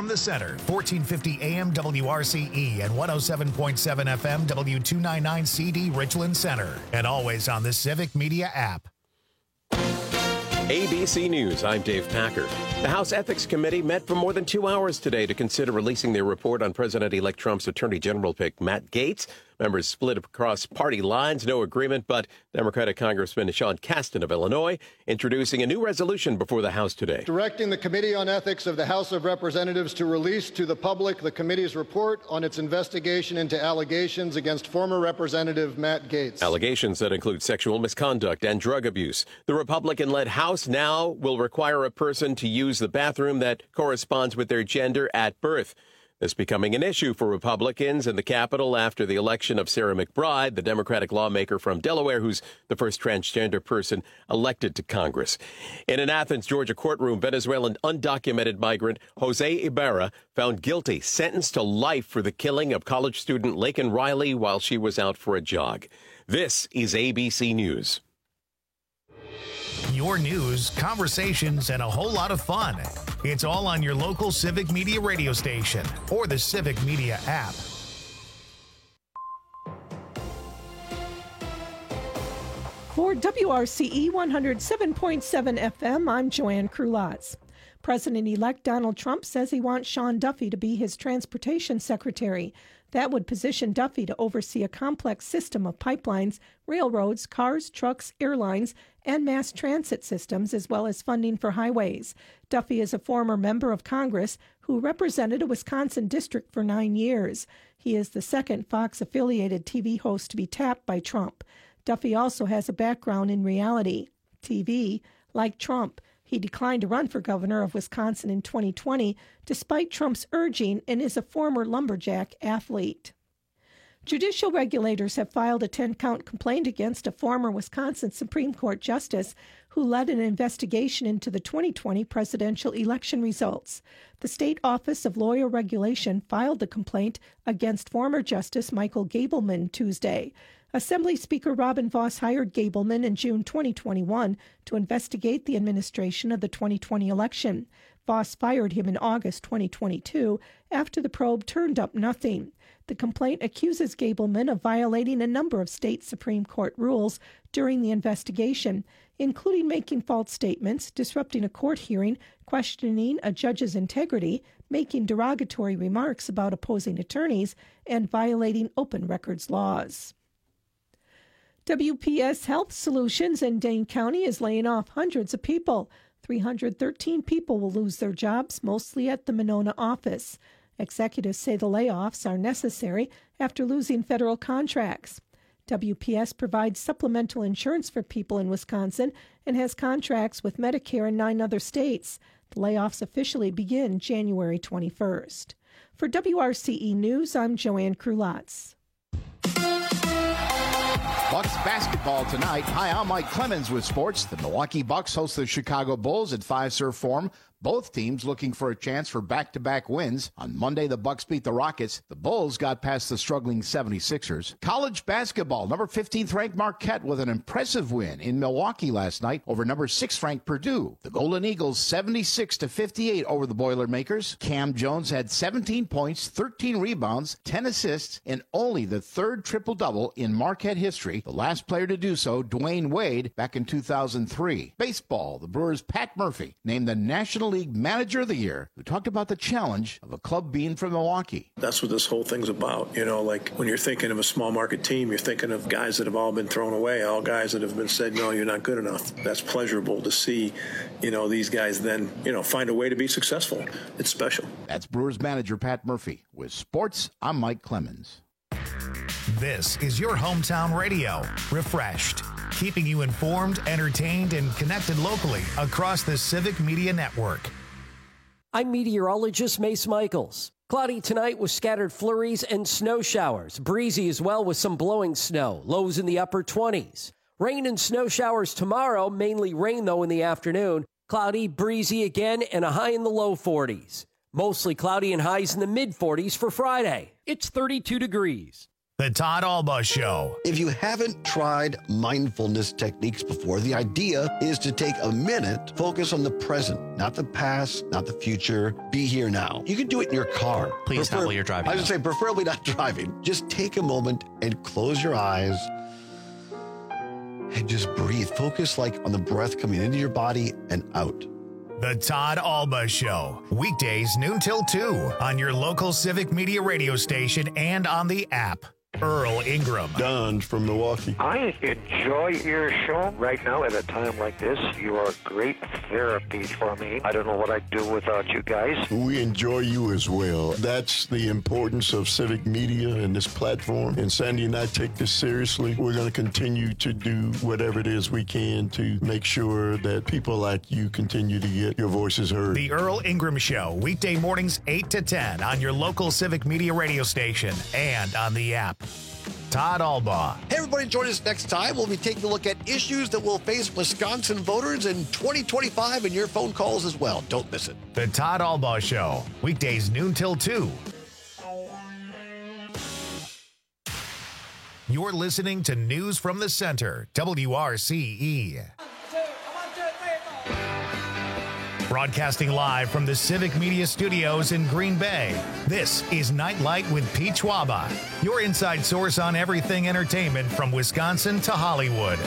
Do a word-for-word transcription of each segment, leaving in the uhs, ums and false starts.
From the center, fourteen fifty A M W R C E and one oh seven point seven F M W two ninety-nine C D Richland Center. And always on the Civic Media app. A B C News, I'm Dave Packer. The House Ethics Committee met for more than two hours today to consider releasing their report on President-elect Trump's Attorney General pick, Matt Gaetz. Members split across party lines, no agreement, but Democratic Congressman Sean Casten of Illinois introducing a new resolution before the House today. Directing the Committee on Ethics of the House of Representatives to release to the public the committee's report on its investigation into allegations against former Representative Matt Gaetz. Allegations that include sexual misconduct and drug abuse. The Republican-led House now will require a person to use the bathroom that corresponds with their gender at birth. This becoming an issue for Republicans in the Capitol after the election of Sarah McBride, the Democratic lawmaker from Delaware, who's the first transgender person elected to Congress. In an Athens, Georgia courtroom, Venezuelan undocumented migrant Jose Ibarra found guilty, sentenced to life for the killing of college student Laken Riley while she was out for a jog. This is A B C News. Your news, conversations, and a whole lot of fun. It's all on your local Civic Media radio station or the Civic Media app. For W R C E one oh seven point seven F M, I'm Joanne Krulatz. President-elect Donald Trump says he wants Sean Duffy to be his transportation secretary. That would position Duffy to oversee a complex system of pipelines, railroads, cars, trucks, airlines, and mass transit systems, as well as funding for highways. Duffy is a former member of Congress who represented a Wisconsin district for nine years. He is the second Fox-affiliated T V host to be tapped by Trump. Duffy also has a background in reality T V. Like Trump, he declined to run for governor of Wisconsin in twenty twenty, despite Trump's urging, and is a former lumberjack athlete. Judicial regulators have filed a ten-count complaint against a former Wisconsin Supreme Court justice who led an investigation into the twenty twenty presidential election results. The State Office of Lawyer Regulation filed the complaint against former Justice Michael Gableman Tuesday. Assembly Speaker Robin Vos hired Gableman in June twenty twenty-one to investigate the administration of the twenty twenty election. Vos fired him in August twenty twenty-two after the probe turned up nothing. The complaint accuses Gableman of violating a number of state Supreme Court rules during the investigation, including making false statements, disrupting a court hearing, questioning a judge's integrity, making derogatory remarks about opposing attorneys, and violating open records laws. W P S Health Solutions in Dane County is laying off hundreds of people. three hundred thirteen people will lose their jobs, mostly at the Monona office. Executives say the layoffs are necessary after losing federal contracts. W P S provides supplemental insurance for people in Wisconsin and has contracts with Medicare in nine other states. The layoffs officially begin January twenty-first. For W R C E News, I'm Joanne Krulatz. Bucks basketball tonight. Hi, I'm Mike Clemens with sports. The Milwaukee Bucks host the Chicago Bulls at Fiserv Forum. Both teams looking for a chance for back-to-back wins. On Monday, the Bucks beat the Rockets. The Bulls got past the struggling seventy-sixers. College basketball, number fifteenth-ranked Marquette with an impressive win in Milwaukee last night over number sixth-ranked Purdue. The Golden Eagles seventy-six to fifty-eight over the Boilermakers. Cam Jones had seventeen points, thirteen rebounds, ten assists, and only the third triple-double in Marquette history. The last player to do so, Dwayne Wade, back in two thousand three. Baseball, the Brewers' Pat Murphy named the National League Manager of the Year, who talked about the challenge of a club being from Milwaukee. That's what this whole thing's about. You know, like when you're thinking of a small market team, you're thinking of guys that have all been thrown away, all guys that have been said, no, you're not good enough. That's pleasurable to see, you know, these guys then, you know, find a way to be successful. It's special. That's Brewers manager Pat Murphy. With sports, I'm Mike Clemens. This is your hometown radio, Refreshed, keeping you informed, entertained, and connected locally across the Civic Media Network. I'm meteorologist Mace Michaels. Cloudy tonight with scattered flurries and snow showers. Breezy as well with some blowing snow. Lows in the upper twenties. Rain and snow showers tomorrow, mainly rain though in the afternoon. Cloudy, breezy again, and a high in the low forties. Mostly cloudy and highs in the mid forties for Friday. It's thirty-two degrees. The Todd Alba Show. If you haven't tried mindfulness techniques before, the idea is to take a minute, focus on the present, not the past, not the future. Be here now. You can do it in your car. Please not while you're driving. I was going to say, preferably not driving. Just take a moment and close your eyes and just breathe. Focus like on the breath coming into your body and out. The Todd Alba Show. Weekdays noon till two on your local Civic Media radio station and on the app. Earl Ingram. Don from Milwaukee. I enjoy your show right now at a time like this. You are great therapy for me. I don't know what I'd do without you guys. We enjoy you as well. That's the importance of Civic Media and this platform. And Sandy and I take this seriously. We're going to continue to do whatever it is we can to make sure that people like you continue to get your voices heard. The Earl Ingram Show. Weekday mornings eight to ten on your local Civic Media radio station and on the app. Todd Alba. Hey, everybody, join us next time. We'll be taking a look at issues that will face Wisconsin voters in twenty twenty-five and your phone calls as well. Don't miss it. The Todd Alba Show. Weekdays noon till two. You're listening to News from the Center, W R C E. Broadcasting live from the Civic Media Studios in Green Bay, this is Nightlight with Pete Schwaba, your inside source on everything entertainment from Wisconsin to Hollywood.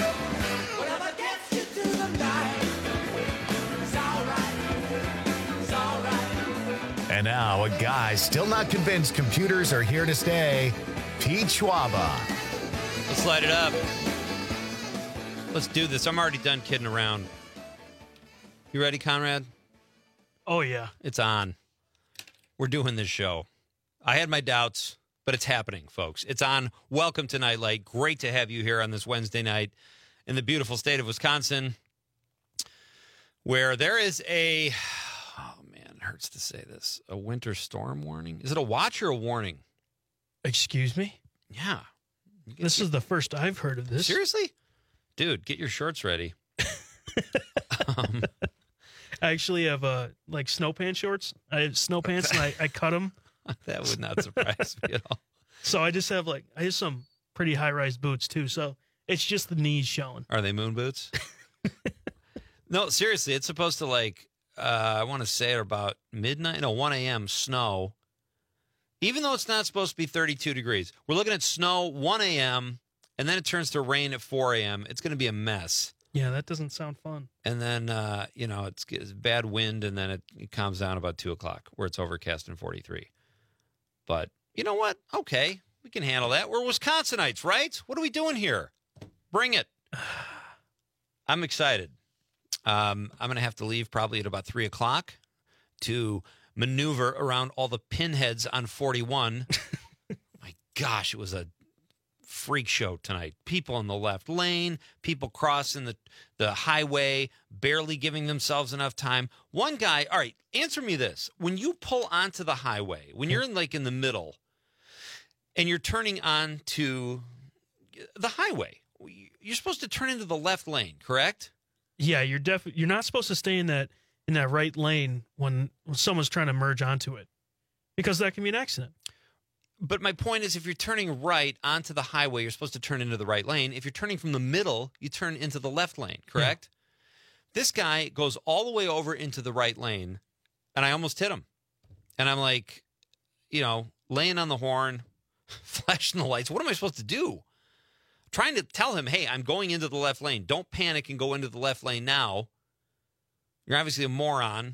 And now, a guy still not convinced computers are here to stay, Pete Schwaba. Let's light it up. Let's do this. I'm already done kidding around. You ready, Conrad? Oh, yeah. It's on. We're doing this show. I had my doubts, but it's happening, folks. It's on. Welcome to Nightlight. Great to have you here on this Wednesday night in the beautiful state of Wisconsin, where there is a, oh, man, it hurts to say this, a winter storm warning. Is it a watch or a warning? Excuse me? Yeah. This is the first I've heard of this. Seriously? Dude, get your shorts ready. um, I actually have uh, like snow pants shorts. I have snow pants and I, I cut them. That would not surprise me at all. So I just have like, I have some pretty high rise boots too. So it's just the knees showing. Are they moon boots? No, seriously, it's supposed to like, uh, I want to say at about midnight, no, one a.m. snow. Even though it's not supposed to be thirty-two degrees. We're looking at snow one a.m. and then it turns to rain at four a.m. It's going to be a mess. Yeah, that doesn't sound fun. And then, uh, you know, it's, it's bad wind, and then it, it calms down about two o'clock, where it's overcast and forty-three. But you know what? Okay, we can handle that. We're Wisconsinites, right? What are we doing here? Bring it. I'm excited. Um, I'm going to have to leave probably at about three o'clock to maneuver around all the pinheads on forty-one. My gosh, it was a freak show tonight. People in the left lane, people crossing the, the highway, barely giving themselves enough time. One guy, all right, answer me this. When you pull onto the highway, when you're in like in the middle and you're turning on to the highway, you're supposed to turn into the left lane, correct? Yeah, you're def- you're not supposed to stay in that in that right lane when, when someone's trying to merge onto it, because that can be an accident. But my point is, if you're turning right onto the highway, you're supposed to turn into the right lane. If you're turning from the middle, you turn into the left lane, correct? Yeah. This guy goes all the way over into the right lane, and I almost hit him. And I'm like, you know, laying on the horn, flashing the lights. What am I supposed to do? Trying to tell him, hey, I'm going into the left lane. Don't panic and go into the left lane now. You're obviously a moron.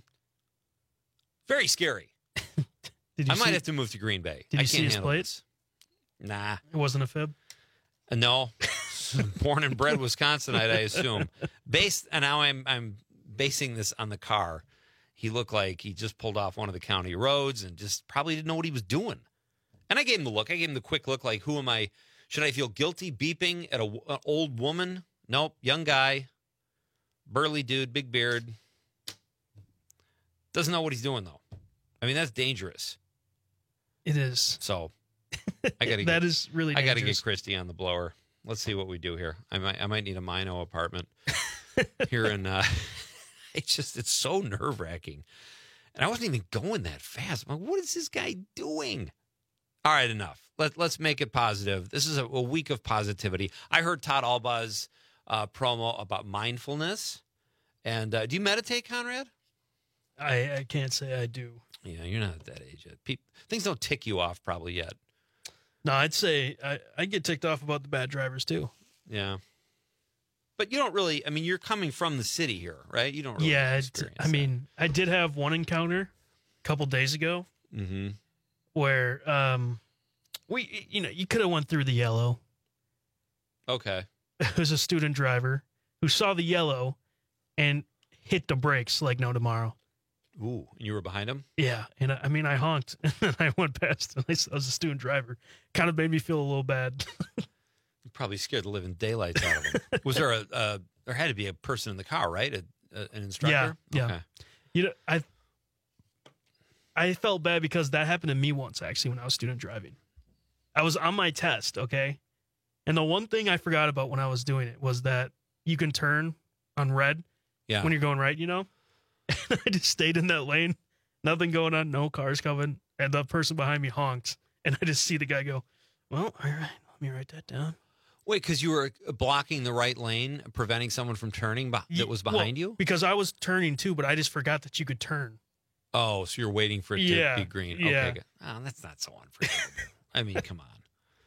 Very scary. Did you I might see, have to move to Green Bay. Did you I can't see his handle plates? This. Nah. It wasn't a fib? Uh, no. Born and bred Wisconsinite, I assume. Based, and now I'm I'm basing this on the car. He looked like he just pulled off one of the county roads and just probably didn't know what he was doing. And I gave him the look. I gave him the quick look like, who am I? Should I feel guilty beeping at a, an old woman? Nope. Young guy. Burly dude. Big beard. Doesn't know what he's doing, though. I mean, that's dangerous. It is. So I got to That get, is really I dangerous. got to get Christy on the blower. Let's see what we do here. I might I might need a Mino apartment here in uh it's just it's so nerve-wracking. And I wasn't even going that fast. I'm like, what is this guy doing? All right, enough. Let, let's make it positive. This is a, a week of positivity. I heard Todd Albaugh's uh, promo about mindfulness. And uh, do you meditate, Conrad? I, I can't say I do. Yeah, you're not at that age yet. People, things don't tick you off probably yet. No, I'd say I, I get ticked off about the bad drivers, too. Yeah. But you don't really, I mean, you're coming from the city here, right? You don't really yeah, experience I mean, I did have one encounter a couple days ago mm-hmm. where um, we, you know, you could have went through the yellow. Okay. It was a student driver who saw the yellow and hit the brakes like no tomorrow. Ooh, and you were behind him? Yeah, and I, I mean, I honked, and then I went past, and I was a student driver. Kind of made me feel a little bad. You're probably scared the living daylights out of him. Was there a, uh, there had to be a person in the car, right? A, a, an instructor? Yeah, yeah. Okay. You know, I, I felt bad because that happened to me once, actually, when I was student driving. I was on my test, okay? And the one thing I forgot about when I was doing it was that you can turn on red yeah. when you're going right, you know? And I just stayed in that lane, nothing going on, no cars coming, and the person behind me honked, and I just see the guy go, well, all right, let me write that down. Wait, because you were blocking the right lane, preventing someone from turning be- that was behind well, you? Because I was turning too, but I just forgot that you could turn. Oh, so you're waiting for it yeah, to be green. Yeah. Okay, good. Oh, that's not so unforgivable. I mean, come on.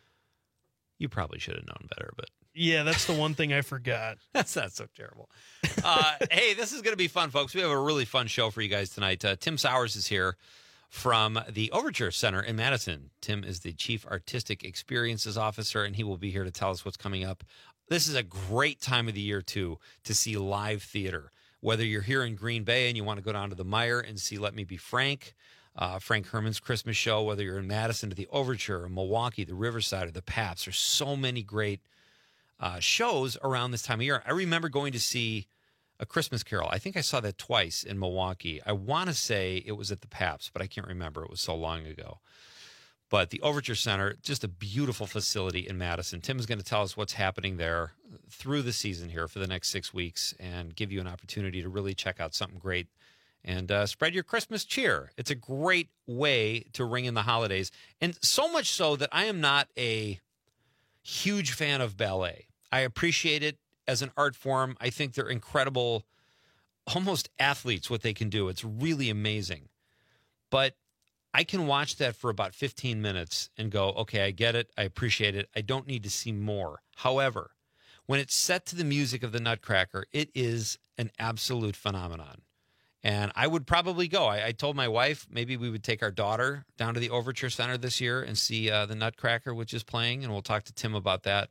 You probably should have known better, but... Yeah, that's the one thing I forgot. That's not so terrible. Uh, hey, this is going to be fun, folks. We have a really fun show for you guys tonight. Uh, Tim Sowers is here from the Overture Center in Madison. Tim is the Chief Artistic Experiences Officer, and he will be here to tell us what's coming up. This is a great time of the year, too, to see live theater. Whether you're here in Green Bay and you want to go down to the Meyer and see Let Me Be Frank, uh, Frank Herman's Christmas show, whether you're in Madison to the Overture, or Milwaukee, the Riverside, or the Paps, there's so many great Uh, shows around this time of year. I remember going to see A Christmas Carol. I think I saw that twice in Milwaukee. I want to say it was at the Paps, but I can't remember. It was so long ago. But the Overture Center, just a beautiful facility in Madison. Tim is going to tell us what's happening there through the season here for the next six weeks and give you an opportunity to really check out something great and uh, spread your Christmas cheer. It's a great way to ring in the holidays. And so much so that I am not a huge fan of ballet. I appreciate it as an art form. I think they're incredible, almost athletes, what they can do. It's really amazing. But I can watch that for about fifteen minutes and go, okay, I get it. I appreciate it. I don't need to see more. However, when it's set to the music of the Nutcracker, it is an absolute phenomenon. And I would probably go. I, I told my wife maybe we would take our daughter down to the Overture Center this year and see uh, the Nutcracker, which is playing, and we'll talk to Tim about that.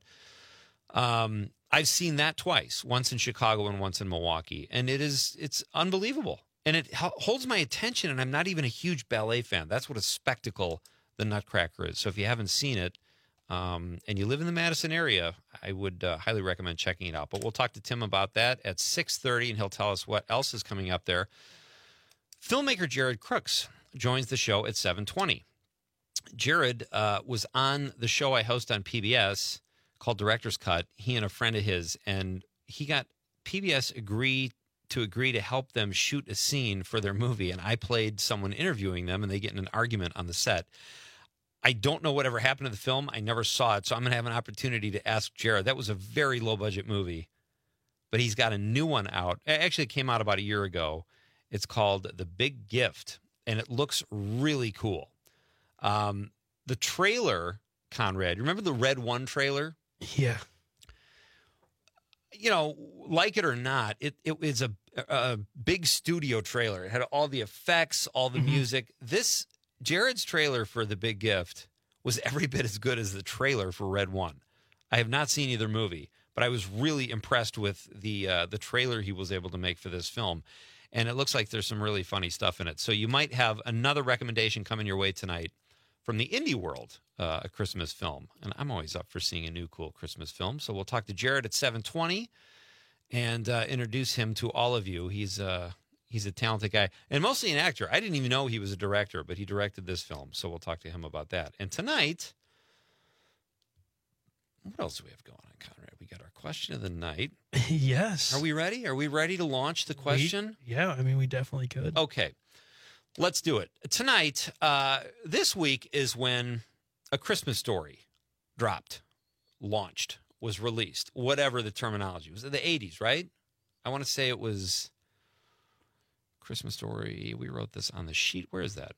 Um, I've seen that twice, once in Chicago and once in Milwaukee, and it is it's unbelievable. And it h- holds my attention, and I'm not even a huge ballet fan. That's what a spectacle the Nutcracker is. So if you haven't seen it um, and you live in the Madison area, I would uh, highly recommend checking it out. But we'll talk to Tim about that at six thirty, and he'll tell us what else is coming up there. Filmmaker Jared Crooks joins the show at seven twenty. Jared uh, was on the show I host on P B S called Director's Cut, he and a friend of his, and he got P B S agree to agree to help them shoot a scene for their movie, and I played someone interviewing them, and they get in an argument on the set. I don't know whatever happened to the film. I never saw it, so I'm going to have an opportunity to ask Jared. That was a very low-budget movie, but he's got a new one out. Actually, it came out about a year ago. It's called The Big Gift, and it looks really cool. Um, the trailer, Conrad, remember the Red One trailer? Yeah. You know, like it or not, it, it is a, a big studio trailer. It had all the effects, all the mm-hmm. music. This, Jared's trailer for The Big Gift was every bit as good as the trailer for Red One. I have not seen either movie, but I was really impressed with the uh, the trailer he was able to make for this film. And it looks like there's some really funny stuff in it. So you might have another recommendation coming your way tonight from the indie world, uh, a Christmas film. And I'm always up for seeing a new cool Christmas film. So we'll talk to Jared at seven twenty and uh, introduce him to all of you. He's, uh, he's a talented guy and mostly an actor. I didn't even know he was a director, but he directed this film. So we'll talk to him about that. And tonight, what else do we have going on, Conrad? We got our question of the night. Yes. Are we ready? Are we ready to launch the question? We, yeah, I mean, we definitely could. Okay. Let's do it. Tonight, uh, this week is when A Christmas Story dropped, launched, was released, whatever the terminology was. The eighties, right? I want to say it was Christmas Story. We wrote this on the sheet. Where is that?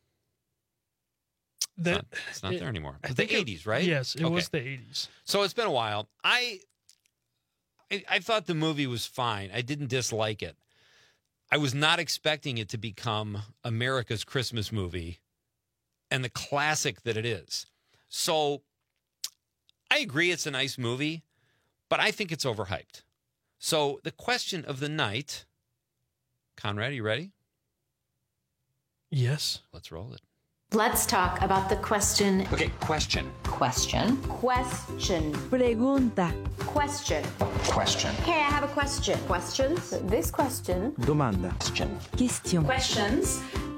That it's not, it's not it, there anymore. I The think it- eighties, right? Yes, it Okay. was the eighties. So it's been a while. I, I I thought the movie was fine. I didn't dislike it. I was not expecting it to become America's Christmas movie and the classic that it is. So I agree it's a nice movie, but I think it's overhyped. So the question of the night, Conrad, are you ready? Yes. Let's roll it. Let's talk about the question. Okay, question. Question. Question. Pregunta. Question. Question. Hey, I have a question. Questions? This question. Domanda. Question. Question. Questions.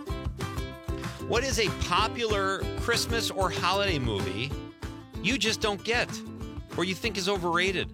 What is a popular Christmas or holiday movie you just don't get or you think is overrated?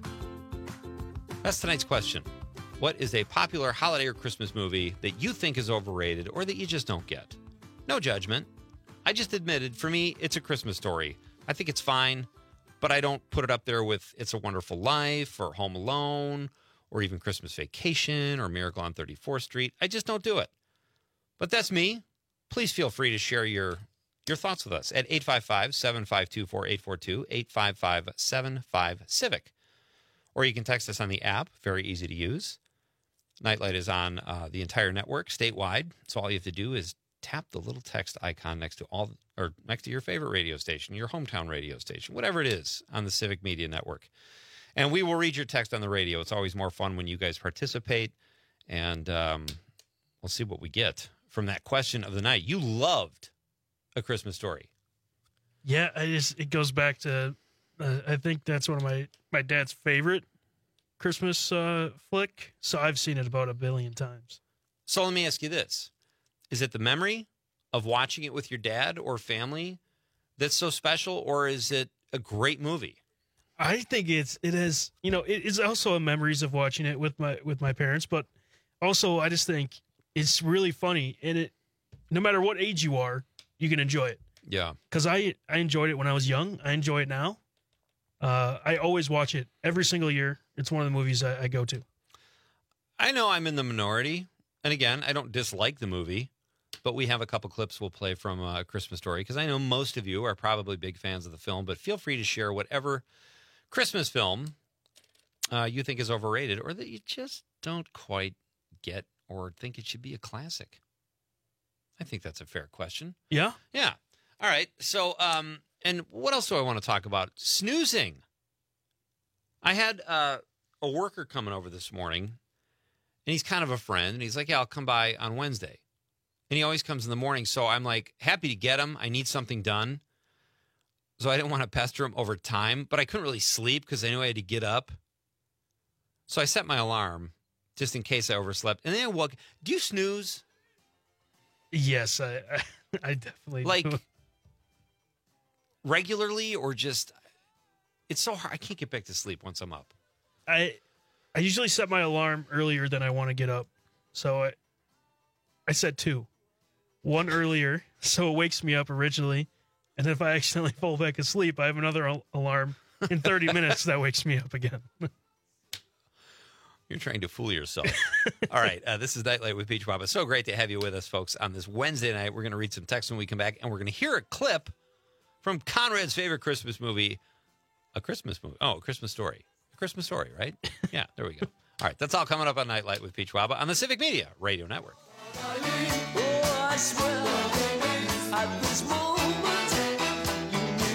That's tonight's question. What is a popular holiday or Christmas movie that you think is overrated or that you just don't get? No judgment. I just admitted, for me, it's a Christmas Story. I think it's fine, but I don't put it up there with It's a Wonderful Life or Home Alone or even Christmas Vacation or Miracle on thirty-fourth Street. I just don't do it. But that's me. Please feel free to share your, your thoughts with us at eight five five, seven five two, four eight four two, eight five five, seven five, CIVIC. Or you can text us on the app, very easy to use. Nightlight is on uh, the entire network, statewide. So all you have to do is tap the little text icon next to all, or next to your favorite radio station, your hometown radio station, whatever it is on the Civic Media Network. And we will read your text on the radio. It's always more fun when you guys participate. And um, we'll see what we get from that question of the night. You loved A Christmas Story. Yeah, I just it goes back to uh, I think that's one of my my dad's favorite Christmas uh, flick. So I've seen it about a billion times. So let me ask you this. Is it the memory of watching it with your dad or family that's so special, or is it a great movie? I think it's it is you know it is also a memories of watching it with my with my parents, but also I just think it's really funny, and it no matter what age you are, you can enjoy it. Yeah, because I I enjoyed it when I was young. I enjoy it now. Uh, I always watch it every single year. It's one of the movies I, I go to. I know I'm in the minority, and again, I don't dislike the movie, but we have a couple clips we'll play from uh, A Christmas Story, because I know most of you are probably big fans of the film, but feel free to share whatever Christmas film uh, you think is overrated or that you just don't quite get or think it should be a classic. I think that's a fair question. Yeah? Yeah. All right. So, um, and what else do I want to talk about? Snoozing. I had uh, a worker coming over this morning, and he's kind of a friend, and he's like, yeah, I'll come by on Wednesday. And he always comes in the morning, so I'm like, happy to get him. I need something done. So I didn't want to pester him over time, but I couldn't really sleep because I knew I had to get up. So I set my alarm just in case I overslept. And then I woke. Do you snooze? Yes, I I, I definitely Like do. regularly, or just, it's so hard. I can't get back to sleep once I'm up. I I usually set my alarm earlier than I want to get up. So I I set two. One earlier, so it wakes me up originally. And if I accidentally fall back asleep, I have another al- alarm in thirty minutes that wakes me up again. You're trying to fool yourself. All right. Uh, this is Nightlight with Peach Papa. So great to have you with us, folks, on this Wednesday night. We're going to read some text when we come back, and we're going to hear a clip from Conrad's favorite Christmas movie, a Christmas movie. Oh, a Christmas Story. A Christmas Story, right? Yeah, there we go. All right. That's all coming up on Nightlight with Peach Papa on the Civic Media Radio Network. Oh, I swear, at this moment, you mean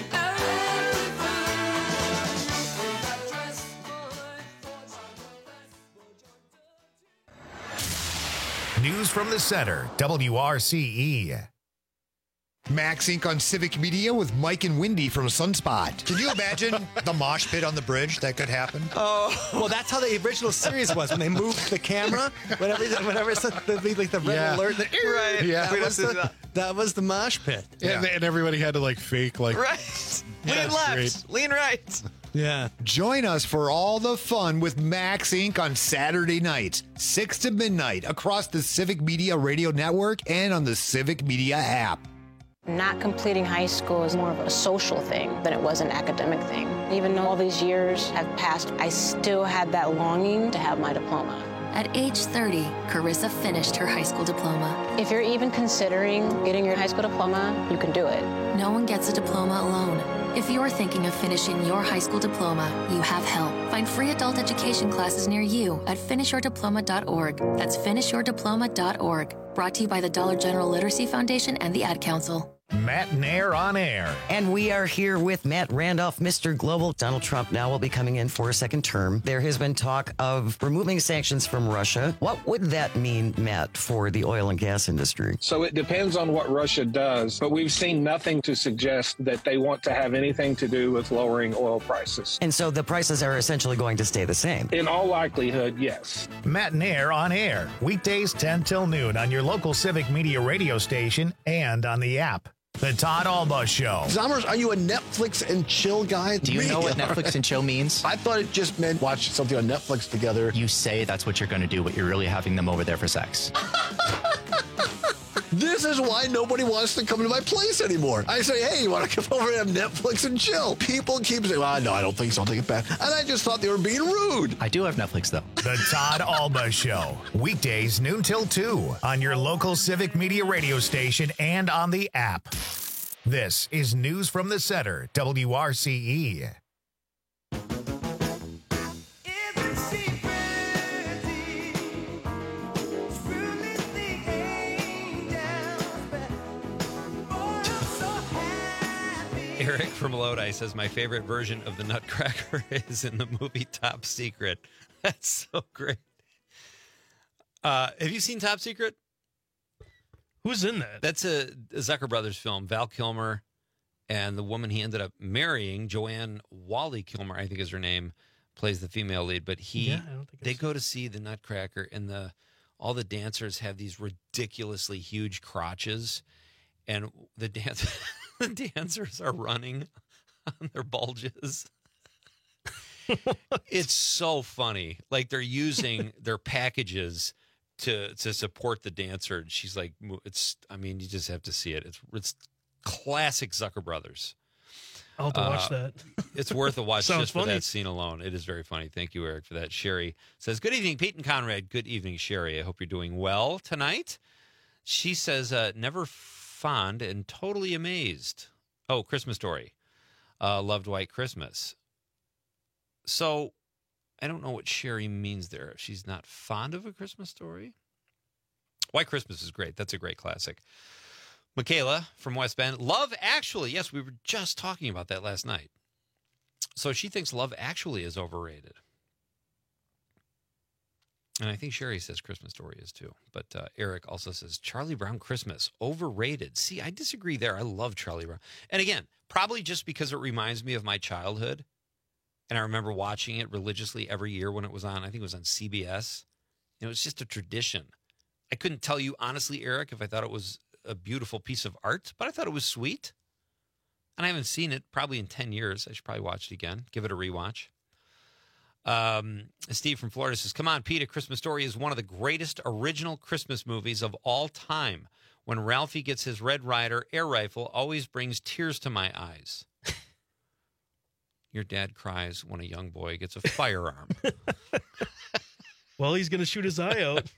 News from the center, W R C E. Max Incorporated on Civic Media with Mike and Wendy from Sunspot. Can you imagine the mosh pit on the bridge that could happen? Oh, well, that's how the original series was when they moved the camera. Whenever, whenever it's the, like the red Yeah. alert, the, Right. That, Yeah. was the, that was the mosh pit. And, and everybody had to like fake like Right. Yeah, Lean that's left, great. lean right. Yeah. Join us for all the fun with Max Incorporated on Saturday nights, six to midnight, across the Civic Media Radio Network and on the Civic Media app. Not completing high school is more of a social thing than it was an academic thing. Even though all these years have passed, I still had that longing to have my diploma. At age thirty, Carissa finished her high school diploma. If you're even considering getting your high school diploma, you can do it. No one gets a diploma alone. If you're thinking of finishing your high school diploma, you have help. Find free adult education classes near you at finish your diploma dot org. That's finish your diploma dot org. Brought to you by the Dollar General Literacy Foundation and the Ad Council. Matt Nair on air. And we are here with Matt Randolph, Mister Global. Donald Trump now will be coming in for a second term. There has been talk of removing sanctions from Russia. What would that mean, Matt, for the oil and gas industry? So it depends on what Russia does, but we've seen nothing to suggest that they want to have anything to do with lowering oil prices. And so the prices are essentially going to stay the same? In all likelihood, yes. Matt Nair on air. Weekdays ten till noon on your local Civic Media radio station and on the app. The Todd Alba Show. Zommers, are you a Netflix and chill guy? Do you Me? know what Netflix and chill means? I thought it just meant watch something on Netflix together. You say that's what you're going to do, but you're really having them over there for sex. This is why nobody wants to come to my place anymore. I say, hey, you want to come over and have Netflix and chill? People keep saying, well, no, I don't think so. I'll take it back. And I just thought they were being rude. I do have Netflix, though. The Todd Alba Show. Weekdays noon till two on your local Civic Media radio station and on the app. This is News from the Center, W R C E. Eric from Lodi says my favorite version of the Nutcracker is in the movie Top Secret. That's so great. Uh, have you seen Top Secret? Who's in that? That's a, a Zucker Brothers film. Val Kilmer and the woman he ended up marrying, Joanne Wally Kilmer, I think is her name, plays the female lead. But he, Yeah, I don't think they go to see the Nutcracker, and the all the dancers have these ridiculously huge crotches, and the dance the dancers are running on their bulges. It's so funny. Like they're using their packages to to support the dancer. And she's like, it's. I mean, you just have to see it. It's it's classic Zucker Brothers. I'll have to watch Uh, that. It's worth a watch Sounds just for funny. that scene alone. It is very funny. Thank you, Eric, for that. Sherry says, good evening, Pete and Conrad. Good evening, Sherry. I hope you're doing well tonight. She says, uh, never fond and totally amazed. Oh, Christmas Story. Uh, loved White Christmas. So I don't know what Sherry means there. If she's not fond of A Christmas Story. White Christmas is great. That's a great classic. Michaela from West Bend. Love Actually. Yes, we were just talking about that last night. So she thinks Love Actually is overrated. And I think Sherry says Christmas Story is too. But uh, Eric also says Charlie Brown Christmas, overrated. See, I disagree there. I love Charlie Brown. And again, probably just because it reminds me of my childhood. And I remember watching it religiously every year when it was on. I think it was on C B S. And it was just a tradition. I couldn't tell you honestly, Eric, if I thought it was a beautiful piece of art, but I thought it was sweet. And I haven't seen it probably in ten years. I should probably watch it again. Give it a rewatch. Um, Steve from Florida says, come on, Pete, A Christmas Story is one of the greatest original Christmas movies of all time. When Ralphie gets his Red Ryder air rifle, always brings tears to my eyes. Your dad cries when a young boy gets a firearm. Well, he's going to shoot his eye out.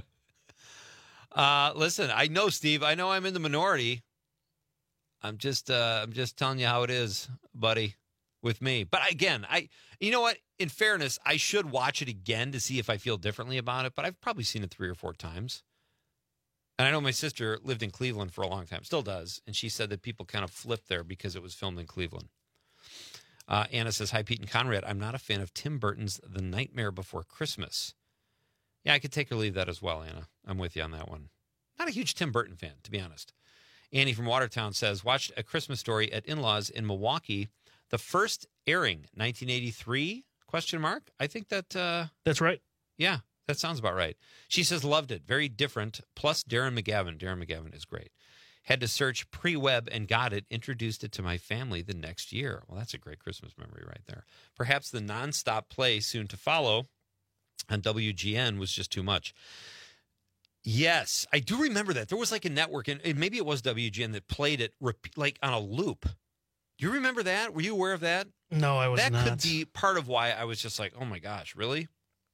Uh, listen, I know, Steve. I know I'm in the minority. I'm just, uh, I'm just telling you how it is, buddy, with me. But again, I, you know what? In fairness, I should watch it again to see if I feel differently about it. But I've probably seen it three or four times. And I know my sister lived in Cleveland for a long time, still does, and she said that people kind of flipped there because it was filmed in Cleveland. Uh, Anna says, hi, Pete and Conrad. I'm not a fan of Tim Burton's The Nightmare Before Christmas. Yeah, I could take or leave that as well, Anna. I'm with you on that one. Not a huge Tim Burton fan, to be honest. Annie from Watertown says, watched A Christmas Story at in-laws in Milwaukee. The first airing, nineteen eighty-three, question mark? I think that... Uh, That's right. Yeah, that sounds about right. She says, loved it. Very different. Plus, Darren McGavin. Darren McGavin is great. Had to search pre-web and got it. Introduced it to my family the next year. Well, that's a great Christmas memory right there. Perhaps the nonstop play soon to follow on W G N was just too much. Yes, I do remember that. There was like a network, and and maybe it was W G N that played it rep- like on a loop. Do you remember that? Were you aware of that? No, I was that not. That could be part of why I was just like, oh my gosh, really?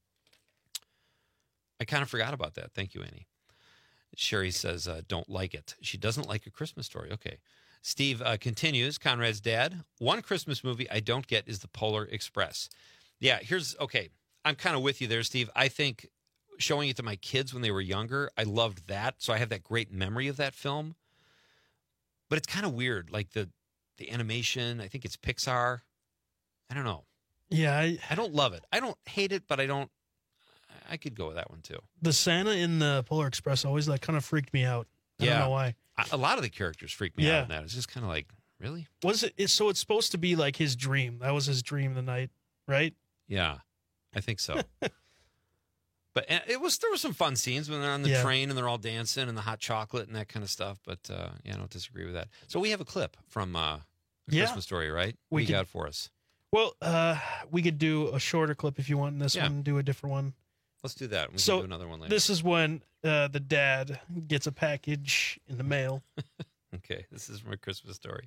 I kind of forgot about that. Thank you, Annie. Sherry says, uh, don't like it. She doesn't like A Christmas Story. Okay. Steve uh, continues, Conrad's dad, one Christmas movie I don't get is The Polar Express. Yeah, here's, okay, I'm kind of with you there, Steve. I think showing it to my kids when they were younger, I loved that. So I have that great memory of that film. But it's kind of weird, like the the animation. I think it's Pixar. I don't know. Yeah, I, I don't love it. I don't hate it, but I don't. I could go with that one too. The Santa in the Polar Express always like kind of freaked me out. I yeah. don't know why. I, a lot of the characters freak me Yeah. out in that. It's just kind of like, really? Was it? It's, so it's supposed to be like his dream. That was his dream the night, right? Yeah, I think so. But uh, it was there were some fun scenes when they're on the Yeah. train and they're all dancing and the hot chocolate and that kind of stuff. But uh, yeah, I don't disagree with that. So we have a clip from uh, A Yeah. Christmas Story, right? We What you could- got for us? Well, uh, we could do a shorter clip if you want in this Yeah. one and do a different one. Let's do that. We so can do another one later. this is when uh, the dad gets a package in the mail. Okay, this is from A Christmas Story.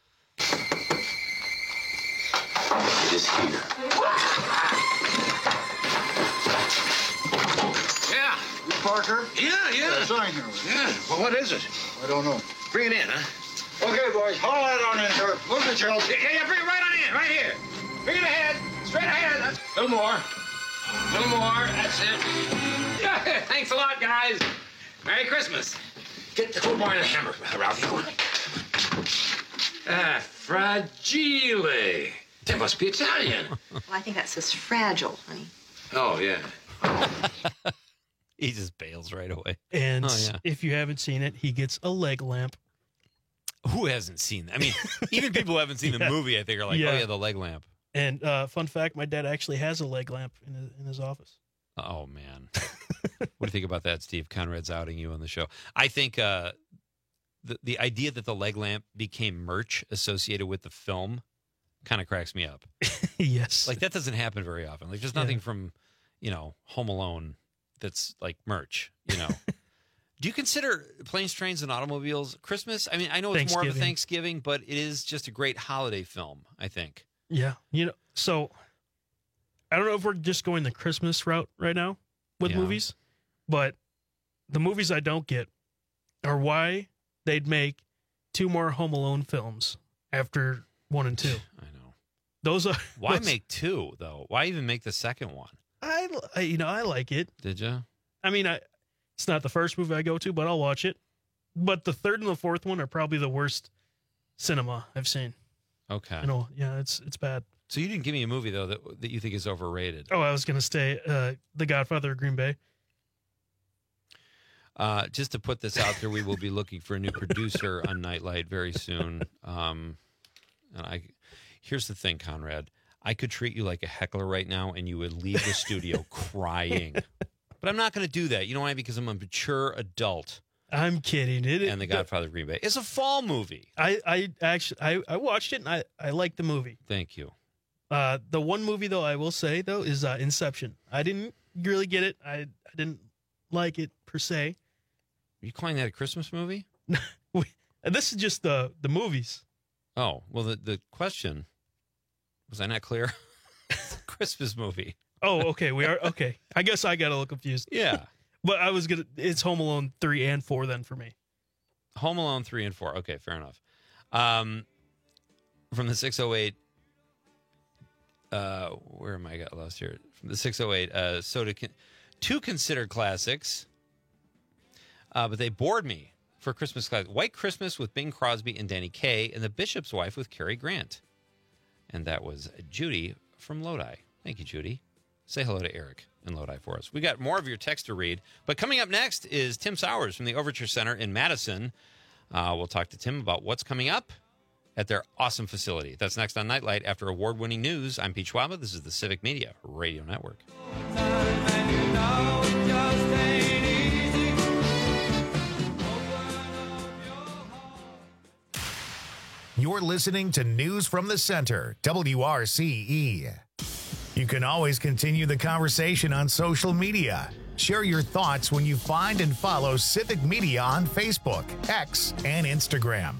It is here. Yeah. You Parker? Yeah, yeah. Yes, I know. Yeah. Well, what is it? I don't know. Bring it in, huh? Okay, boys, haul that on in, sir. Move the shelves. Yeah, yeah, bring it right on in, right here. Bring it ahead. Straight ahead. A little more. A little more. That's it. Yeah, thanks a lot, guys. Merry Christmas. Get the football and the hammer, Ralphie. Ah, fragile. That must be Italian. Well, I think that says fragile, honey. Oh, yeah. He just bails right away. And Oh, yeah. if you haven't seen it, he gets a leg lamp. Who hasn't seen that? I mean, even people who haven't seen the Yeah. movie, I think, are like, Yeah. oh, yeah, the leg lamp. And uh, fun fact, my dad actually has a leg lamp in his, in his office. Oh, man. What do you think about that, Steve? Conrad's outing you on the show. I think uh, the, the idea that the leg lamp became merch associated with the film kind of cracks me up. Yes. Like, that doesn't happen very often. Like, there's Yeah. nothing from, you know, Home Alone that's like merch, you know. Do you consider Planes, Trains, and Automobiles Christmas? I mean, I know it's more of a Thanksgiving. Thanksgiving, but it is just a great holiday film, I think. Yeah. You know, so I don't know if we're just going the Christmas route right now with Yeah. movies, but the movies I don't get are why they'd make two more Home Alone films after one and two. I know. Those are Why those- make two, though? Why even make the second one? I, I you know I like it. Did you? I mean, I it's not the first movie I go to, but I'll watch it. But the third and the fourth one are probably the worst cinema I've seen. Okay. You know, yeah, it's it's bad. So you didn't give me a movie, though, that that you think is overrated. Oh, I was gonna stay uh, The Godfather of Green Bay. Uh, just to put this out there, we will be looking for a new producer on Nightlight very soon. Um, and I, here's the thing, Conrad. I could treat you like a heckler right now, and you would leave the studio crying. But I'm not going to do that. You know why? Because I'm a mature adult. I'm kidding. It And The Godfather of Green Bay. It's a fall movie. I, I actually I, I watched it and I, I liked the movie. Thank you. Uh, the one movie though I will say though is uh, Inception. I didn't really get it. I, I didn't like it per se. Are you calling that a Christmas movie? And this is just the the movies. Oh, well, the, the question, was I not clear? It's a Christmas movie. Oh, okay. We are okay. I guess I got a little confused. Yeah. But I was gonna. It's Home Alone three and four then for me. Home Alone three and four. Okay, fair enough. Um, from the six oh eight, uh, where am I got lost here? From the six oh eight, uh, so to con- two considered classics, uh, but they bored me for Christmas class. White Christmas with Bing Crosby and Danny Kaye, and The Bishop's Wife with Cary Grant. And that was Judy from Lodi. Thank you, Judy. Say hello to Eric in Lodi for us. We got more of your text to read, but coming up next is Tim Sowers from the Overture Center in Madison. Uh, we'll talk to Tim about what's coming up at their awesome facility. That's next on Nightlight after award-winning news. I'm Pete Schwaba. This is the Civic Media Radio Network. You're listening to News from the Center, W R C E. You can always continue the conversation on social media. Share your thoughts when you find and follow Civic Media on Facebook, X, and Instagram.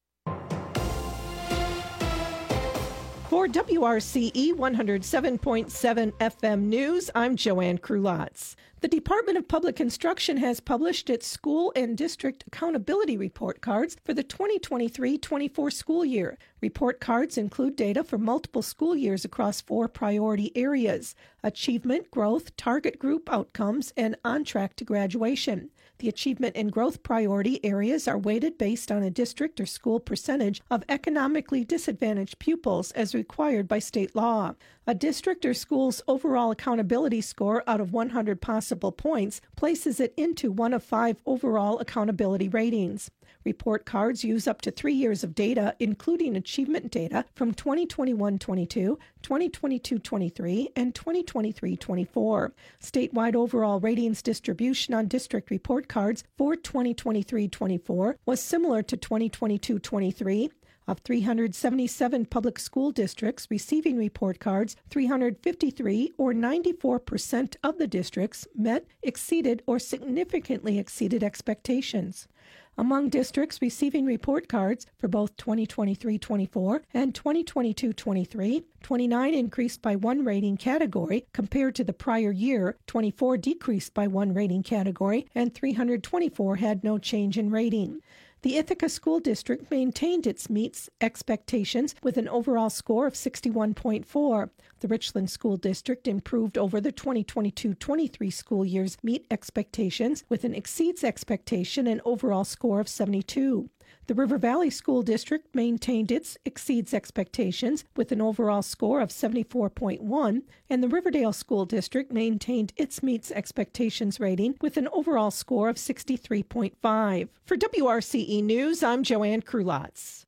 For W R C E one oh seven point seven F M News, I'm Joanne Krulotz. The Department of Public Instruction has published its school and district accountability report cards for the twenty twenty-three twenty-four school year. Report cards include data for multiple school years across four priority areas: achievement, growth, target group outcomes, and on track to graduation. The achievement and growth priority areas are weighted based on a district or school percentage of economically disadvantaged pupils as required by state law. A district or school's overall accountability score out of one hundred possible points places it into one of five overall accountability ratings. Report cards use up to three years of data, including achievement data from twenty twenty-one twenty-two, twenty twenty-two twenty-three, and twenty twenty-three twenty-four. Statewide overall ratings distribution on district report cards for twenty twenty-three twenty-four was similar to twenty twenty-two twenty-three. Of three hundred seventy-seven public school districts receiving report cards, three hundred fifty-three, or ninety-four percent of the districts, met, exceeded, or significantly exceeded expectations. Among districts receiving report cards for both twenty twenty-three twenty-four and twenty twenty-two twenty-three, twenty-nine increased by one rating category compared to the prior year, twenty-four decreased by one rating category, and three hundred twenty-four had no change in rating. The Ithaca School District maintained its meets expectations with an overall score of sixty-one point four. The Richland School District improved over the twenty twenty-two twenty-three school year's meet expectations with an exceeds expectation and overall score of seventy-two. The River Valley School District maintained its exceeds expectations with an overall score of seventy-four point one, and the Riverdale School District maintained its meets expectations rating with an overall score of sixty-three point five. For W R C E News, I'm Joanne Krulotz.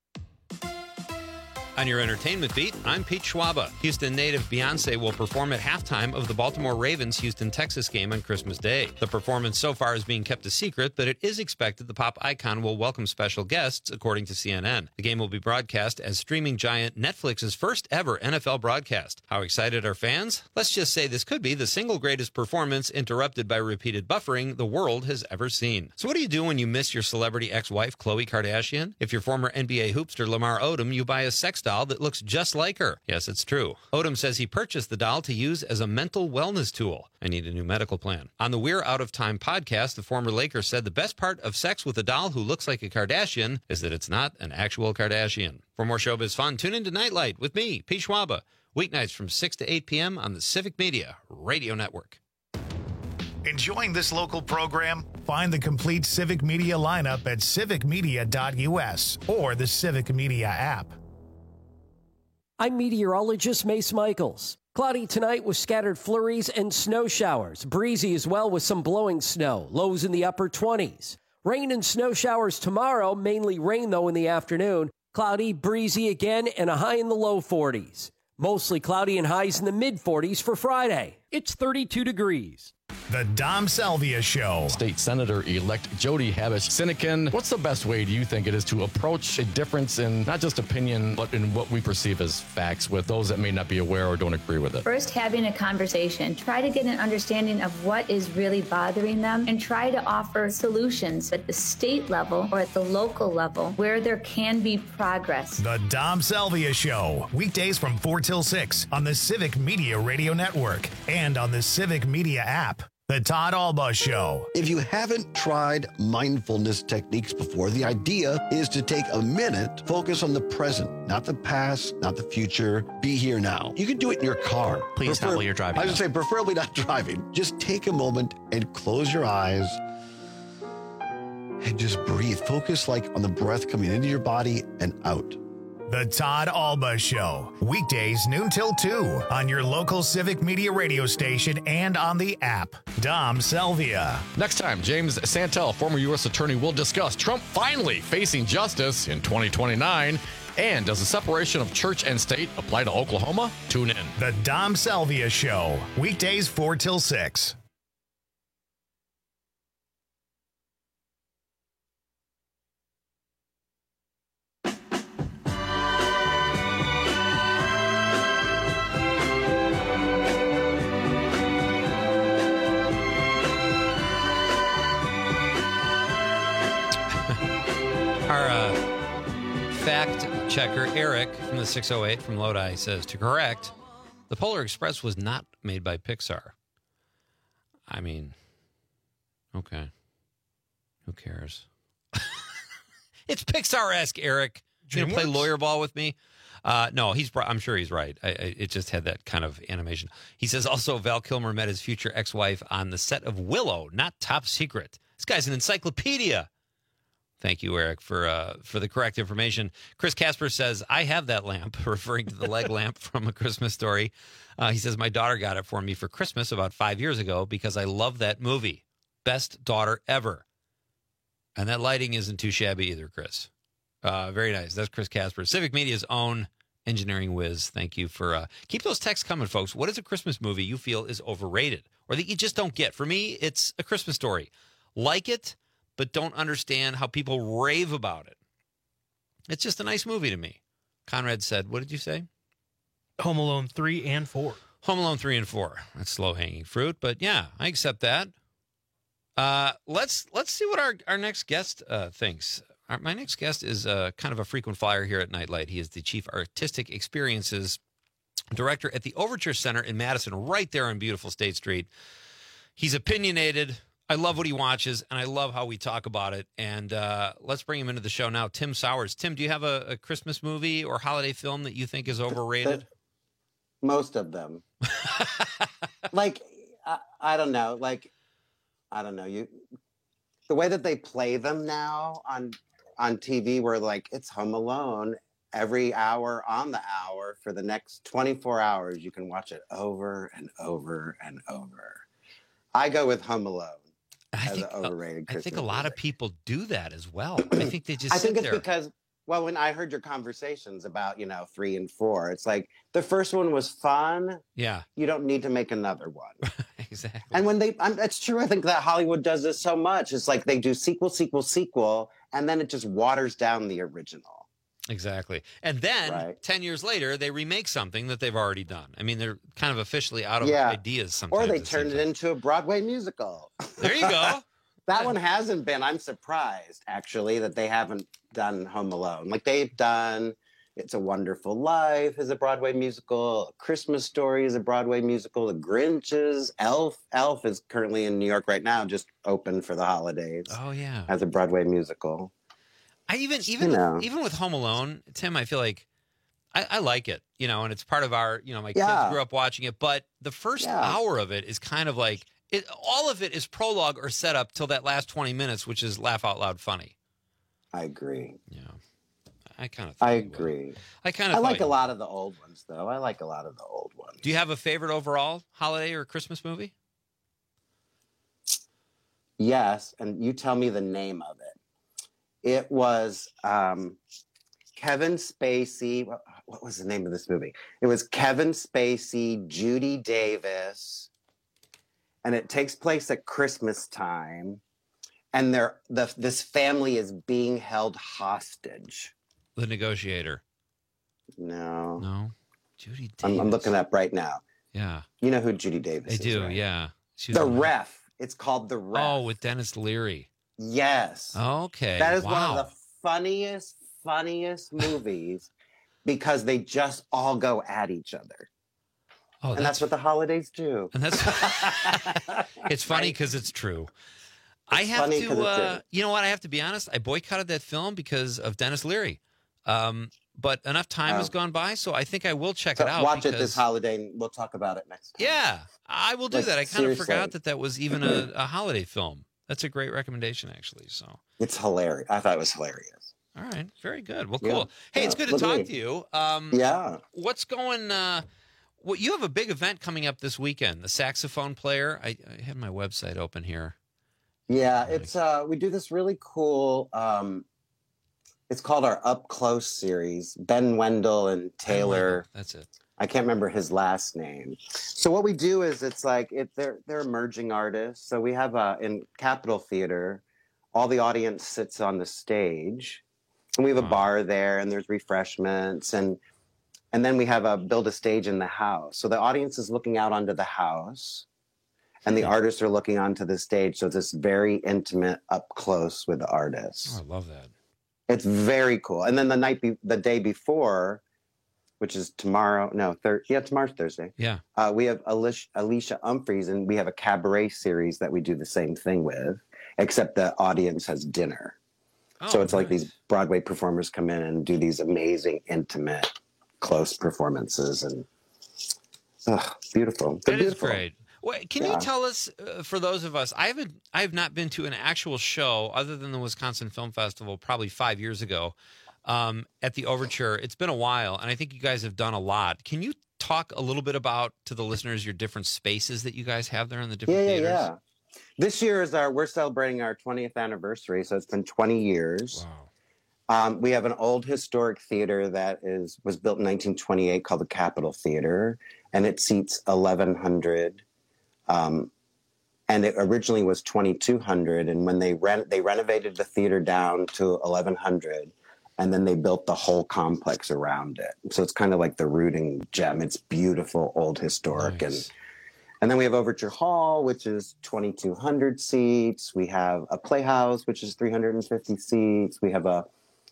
On your entertainment beat, I'm Pete Schwaba. Houston native Beyonce will perform at halftime of the Baltimore Ravens Houston Texas game on Christmas Day. The performance so far is being kept a secret, but it is expected the pop icon will welcome special guests, according to C N N. The game will be broadcast as streaming giant Netflix's first ever N F L broadcast. How excited are fans? Let's just say this could be the single greatest performance interrupted by repeated buffering the world has ever seen. So what do you do when you miss your celebrity ex-wife, Khloe Kardashian? If you're former N B A hoopster Lamar Odom, you buy a sex doll that looks just like her. Yes, it's true. Odom says he purchased the doll to use as a mental wellness tool. I need a new medical plan. On the We're Out of Time podcast, the former Laker said the best part of sex with a doll who looks like a Kardashian is that it's not an actual Kardashian. For more showbiz fun, tune into Nightlight with me, Pete Schwaba, weeknights from six to eight p.m. on the Civic Media Radio Network. Enjoying this local program? Find the complete Civic Media lineup at civic media dot u s or the Civic Media app. I'm meteorologist Mace Michaels. Cloudy tonight with scattered flurries and snow showers. Breezy as well with some blowing snow. Lows in the upper twenties. Rain and snow showers tomorrow, mainly rain though in the afternoon. Cloudy, breezy again, and a high in the low forties. Mostly cloudy and highs in the mid forties for Friday. It's thirty-two degrees. The Dom Salvia Show. State Senator-elect Jody Habush-Sinekin, what's the best way, do you think, it is to approach a difference in not just opinion, but in what we perceive as facts with those that may not be aware or don't agree with it? First, having a conversation. Try to get an understanding of what is really bothering them and try to offer solutions at the state level or at the local level where there can be progress. The Dom Salvia Show. Weekdays from four till six on the Civic Media Radio Network and on the Civic Media app. The Todd Alba Show. If you haven't tried mindfulness techniques before, the idea is to take a minute, focus on the present, not the past, not the future. Be here now. You can do it in your car. Please not while you're driving. I was going to say, preferably not driving. Just take a moment and close your eyes and just breathe. Focus like on the breath coming into your body and out. The Todd Alba Show. Weekdays noon till two on your local Civic Media radio station and on the app. Dom Salvia. Next time, James Santel, former U S attorney, will discuss Trump finally facing justice in twenty twenty-nine. And does the separation of church and state apply to Oklahoma? Tune in. The Dom Salvia Show. Weekdays four till six. checker. Eric from the six oh eight from Lodi says, to correct, the Polar Express was not made by Pixar. I mean, okay. Who cares? It's Pixar-esque, Eric. You gonna play lawyer ball with me? Uh, no, he's. I'm sure he's right. I, I, it just had that kind of animation. He says also Val Kilmer met his future ex-wife on the set of Willow, not Top Secret. This guy's an encyclopedia. Thank you, Eric, for uh, for the correct information. Chris Casper says, I have that lamp, referring to the leg lamp from A Christmas Story. Uh, he says, my daughter got it for me for Christmas about five years ago because I love that movie. Best daughter ever. And that lighting isn't too shabby either, Chris. Uh, very nice. That's Chris Casper, Civic Media's own engineering whiz. Thank you for uh, keep those texts coming, folks. What is a Christmas movie you feel is overrated or that you just don't get? For me, it's A Christmas Story. Like it, but don't understand how people rave about it. It's just a nice movie to me. Conrad said, what did you say? Home Alone three and four. Home Alone three and four. That's low-hanging fruit, but yeah, I accept that. Uh, let's let's see what our, our next guest uh, thinks. Our, my next guest is uh, kind of a frequent flyer here at Nightlight. He is the Chief Artistic Experiences Director at the Overture Center in Madison, right there on beautiful State Street. He's opinionated. I love what he watches, and I love how we talk about it. And uh, let's bring him into the show now. Tim Sowers. Tim, do you have a, a Christmas movie or holiday film that you think is overrated? Most of them. like, I, I don't know. Like, I don't know. You, the way that they play them now on on T V, where like it's Home Alone every hour on the hour for the next twenty-four hours, you can watch it over and over and over. I go with Home Alone. I think, overrated I think a lot movie. of people do that as well. I think they just I sit think it's there. because, well, when I heard your conversations about, you know, three and four, it's like the first one was fun. Yeah. You don't need to make another one. Exactly. And when they, um, that's true. I think that Hollywood does this so much. It's like they do sequel, sequel, sequel, and then it just waters down the original. Exactly. And then right. ten years later, they remake something that they've already done. I mean, they're kind of officially out of yeah. ideas sometimes. Or they turned it like. into a Broadway musical. There you go. That one hasn't been. I'm surprised, actually, that they haven't done Home Alone. Like, they've done It's a Wonderful Life is a Broadway musical. A Christmas Story is a Broadway musical. The Grinches. Elf. Elf is currently in New York right now, just open for the holidays. Oh, yeah. As a Broadway musical. I even even you know. even with Home Alone, Tim, I feel like I, I like it, you know, and it's part of our, you know, my yeah. kids grew up watching it, but the first yeah. hour of it is kind of like, it, all of it is prologue or setup till that last twenty minutes, which is laugh out loud funny. I agree. Yeah. I kind of I agree. I kind of I like a lot of the old ones, though. I like a lot of the old ones. Do you have a favorite overall holiday or Christmas movie? Yes, and you tell me the name of it. It was um, Kevin Spacey. What, what was the name of this movie? It was Kevin Spacey, Judy Davis, and it takes place at Christmas time. And they're, the this family is being held hostage. The Negotiator. No. No. Judy Davis. I'm, I'm looking up right now. Yeah. You know who Judy Davis I is, do, right? yeah. She's the a- Ref. It's called The Ref. Oh, with Dennis Leary. Yes. Okay. That is wow. one of the funniest, funniest movies because they just all go at each other. Oh, and that's, that's what the holidays do. And that's it's funny because it's true. I It's have funny to, 'cause it's uh, true. you know what? I have to be honest. I boycotted that film because of Dennis Leary. Um, but enough time Oh. has gone by, so I think I will check So it out. watch it because- this holiday and we'll talk about it next time. Yeah, I will do Like, that. I kind seriously. of forgot that that was even a, a holiday film. That's a great recommendation, actually. So It's hilarious. I thought it was hilarious. all right, very good. Well, Yeah. cool. Hey, it's Yeah, good to look at talk me. to you. Um, Yeah. What's going? Uh, well, you have a big event coming up this weekend. The saxophone player. I, I have my website open here. Yeah, it's uh we do this really cool um it's called our Up Close series. Ben Wendell and Taylor. That's it. I can't remember his last name. So what we do is it's like it they're they're emerging artists. So we have a in Capitol Theater, all the audience sits on the stage. And we have a Wow. bar there and there's refreshments and and then we have a build a stage in the house. So the audience is looking out onto the house. And the artists are looking onto the stage, so it's this very intimate, up close with the artists. Oh, I love that. It's very cool. And then the night, be- the day before, which is tomorrow, no, thir- yeah, tomorrow's Thursday. Yeah. Uh, we have Alicia, Alicia Humphreys, and we have a cabaret series that we do the same thing with, except the audience has dinner. Oh, so it's nice. like these Broadway performers come in and do these amazing, intimate, close performances, and ugh, beautiful. They're That is beautiful. great. Wait, can Yeah. you tell us, uh, for those of us, I haven't, I have not been to an actual show other than the Wisconsin Film Festival probably five years ago um, at the Overture. It's been a while, and I think you guys have done a lot. Can you talk a little bit about, to the listeners, your different spaces that you guys have there in the different Yeah, yeah, theaters? yeah. This year is our, we're celebrating our twentieth anniversary, so it's been twenty years. Wow. Um, we have an old historic theater that is was built in nineteen twenty-eight called the Capitol Theater, and it seats eleven hundred. Um, and it originally was twenty-two hundred, and when they rent, they renovated the theater down to eleven hundred, and then they built the whole complex around it. So it's kind of like the rooting gem. It's beautiful, old historic, Nice. and and then we have Overture Hall, which is twenty-two hundred seats. We have a Playhouse, which is three hundred fifty seats. We have a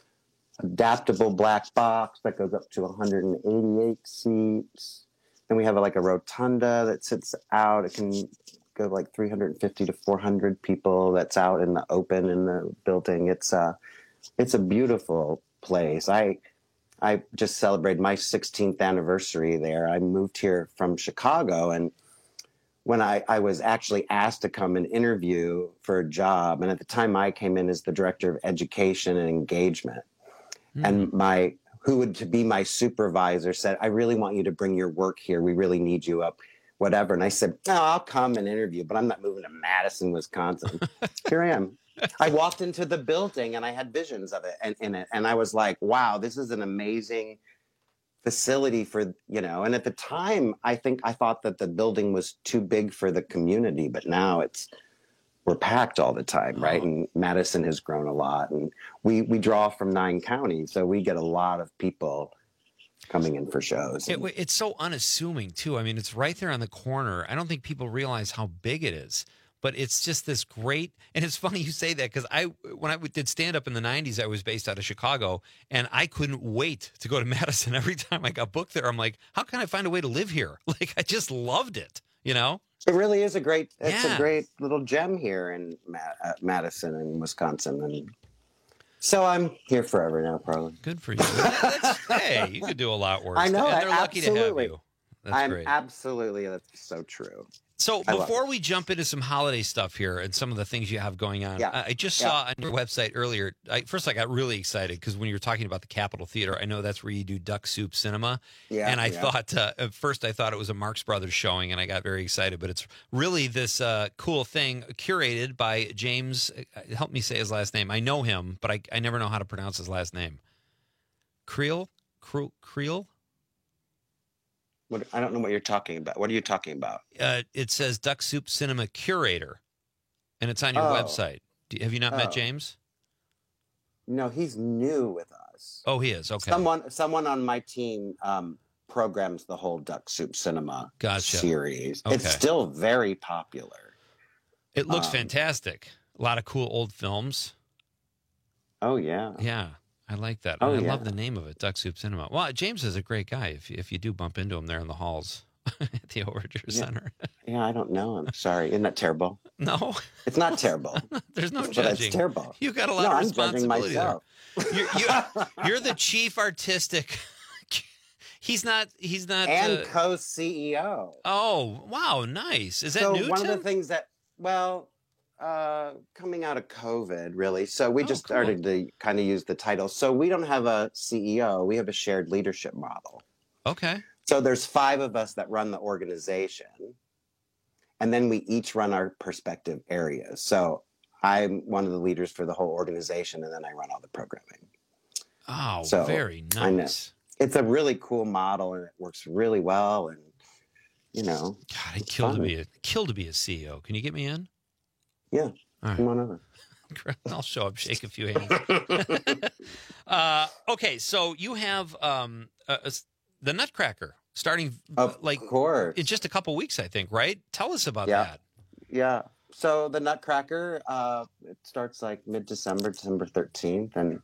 adaptable black box that goes up to one hundred eighty-eight seats. Then we have a, like a rotunda that sits out. It can go like three hundred fifty to four hundred people. That's out in the open in the building. It's a, it's a beautiful place. I, I just celebrated my sixteenth anniversary there. I moved here from Chicago, and when I, I was actually asked to come and interview for a job, and at the time I came in as the director of education and engagement, mm. and my who would to be my supervisor said, "I really want you to bring your work here. We really need you up, whatever." And I said, "No, I'll come and interview, but I'm not moving to Madison, Wisconsin." Here I am. I walked into the building and I had visions of it and in it, and I was like, "Wow, this is an amazing facility for, you know," and at the time I think I thought that the building was too big for the community, but now it's we're packed all the time, right? Oh. And Madison has grown a lot, and we we draw from nine counties, so we get a lot of people coming in for shows. It, it's so unassuming too. I mean, it's right there on the corner. I don't think people realize how big it is. But it's just this great, and it's funny you say that because I, when I did stand up in the nineties, I was based out of Chicago, and I couldn't wait to go to Madison. Every time I got booked there, I'm like, how can I find a way to live here? Like, I just loved it, you know? It really is a great, it's Yeah. a great little gem here in Ma- uh, Madison and Wisconsin. And so I'm here forever now, probably. Good for you. That's, hey, you could do a lot worse. I know. And they're I, lucky absolutely. to have you. That's I'm great. absolutely, that's so true. So I love before it. we jump into some holiday stuff here and some of the things you have going on, Yeah. I I just Yeah. saw on your website earlier. I, first, I got really excited because when you were talking about the Capitol Theater, I know that's where you do Duck Soup Cinema. Yeah, And I yeah. thought, uh, at first, I thought it was a Marx Brothers showing, and I got very excited. But it's really this uh, cool thing curated by James. Uh, help me say his last name. I know him, but I, I never know how to pronounce his last name. Creel? Creel? Creel? What, I don't know what you're talking about. What are you talking about? Uh, it says Duck Soup Cinema Curator, and it's on your Oh. website. Do, have you not met Oh. James? No, he's new with us. Oh, he is. Okay. Someone, someone on my team um, programs the whole Duck Soup Cinema Gotcha. series. Okay. It's still very popular. It looks um, fantastic. A lot of cool old films. Oh yeah. Yeah, I like that. Oh, I yeah. love the name of it, Duck Soup Cinema. Well, James is a great guy. If if you do bump into him there in the halls at the Overture Yeah. Center. Yeah, I don't know. I'm sorry. Isn't that terrible? No, It's not terrible. there's no But judging. it's terrible. You got a lot No, of I'm judging responsibility there. myself. You're, you, you're the chief artistic. He's not. He's not. And uh, co-C E O. oh, wow, nice. Is that so new? one Tim? of the things that, well, uh, coming out of COVID, really. So we Oh, just cool. started to kind of use the title. So we don't have a C E O. We have a shared leadership model. Okay. So there's five of us that run the organization, and then we each run our perspective areas. So I'm one of the leaders for the whole organization, and then I run all the programming. Oh, So, very I know. nice. It's a really cool model, and it works really well. And you know, God, I'd it's kill to fun. be a kill to be a C E O. Can you get me in? Yeah, All right. come on over. I'll show up, shake a few hands. uh, okay, so you have um, uh, uh, the Nutcracker starting Of like course. in just a couple weeks, I think. Right? Tell us about Yeah. that. Yeah. So the Nutcracker, uh, it starts like mid-December, December thirteenth, and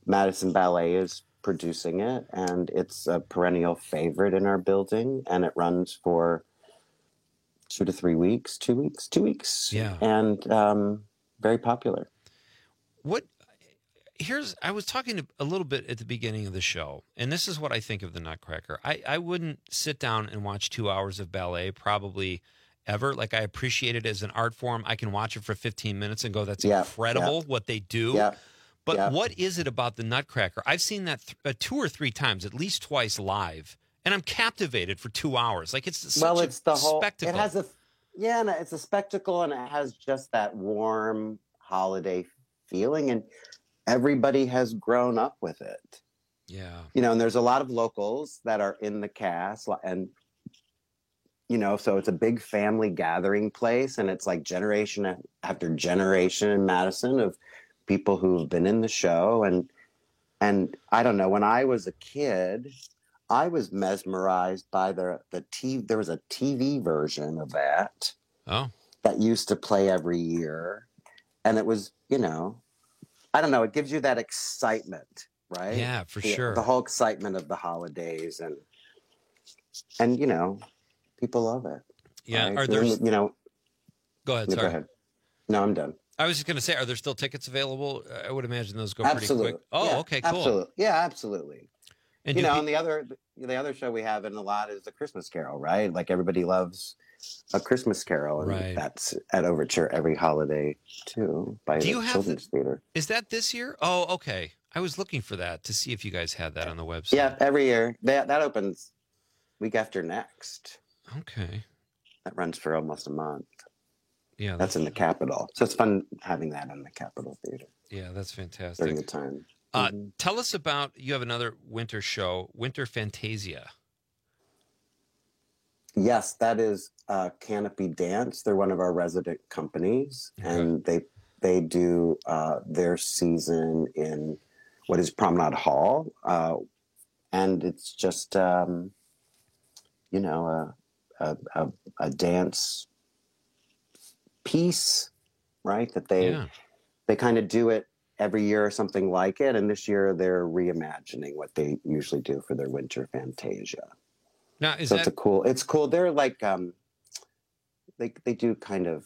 Madison Ballet is producing it, and it's a perennial favorite in our building, and it runs for two to three weeks, two weeks, two weeks. Yeah. And um, very popular. What, here's, I was talking to, a little bit at the beginning of the show, and this is what I think of the Nutcracker. I, I wouldn't sit down and watch two hours of ballet, probably ever. Like, I appreciate it as an art form. I can watch it for fifteen minutes and go, that's Yeah, incredible yeah. what they do. Yeah. But Yeah. what is it about the Nutcracker? I've seen that th- uh, two or three times, at least twice live, and I'm captivated for two hours. Like, it's such Well, a it's the whole, spectacle. it has a, yeah, and it's a spectacle, and it has just that warm holiday feeling, and everybody has grown up with it. Yeah. You know, and there's a lot of locals that are in the cast, and you know, so it's a big family gathering place, and it's like generation after generation in Madison of people who've been in the show. And and I don't know, when I was a kid, I was mesmerized by the the T V. There was a T V version of that Oh. that used to play every year, and it was, you know, I don't know, it gives you that excitement, right? Yeah, for The- sure. The whole excitement of the holidays, and and you know, people love it. Yeah, right? are there- you know? Go ahead, No, sorry. Go ahead. No, I'm done. I was just going to say, are there still tickets available? I would imagine those go Absolutely. pretty quick. Oh, Yeah, okay, cool. Absolutely. Yeah, absolutely. And you do know, pe- and the other the other show we have in a lot is the Christmas Carol, right? Like everybody loves A Christmas Carol, and Right. that's at Overture every holiday too by Do the you have Children's Theater. Is that this year? Oh, okay. I was looking for that to see if you guys had that on the website. Yeah, every year that that opens week after next. Okay. That runs for almost a month. Yeah, That's in the Capitol, so it's fun having that in the Capitol Theater Yeah, that's fantastic. during the time. Uh, Mhm. Tell us about, you have another winter show, Winter Fantasia. Yes, that is uh, Canopy Dance. They're one of our resident companies, and they they do uh, their season in what is Promenade Hall, uh, and it's just um, you know a, a a a dance piece, right? That they Yeah. they kind of do it every year or something like it, and this year they're reimagining what they usually do for their Winter Fantasia. Now, is so that it's a cool. It's cool. They're like um, they they do kind of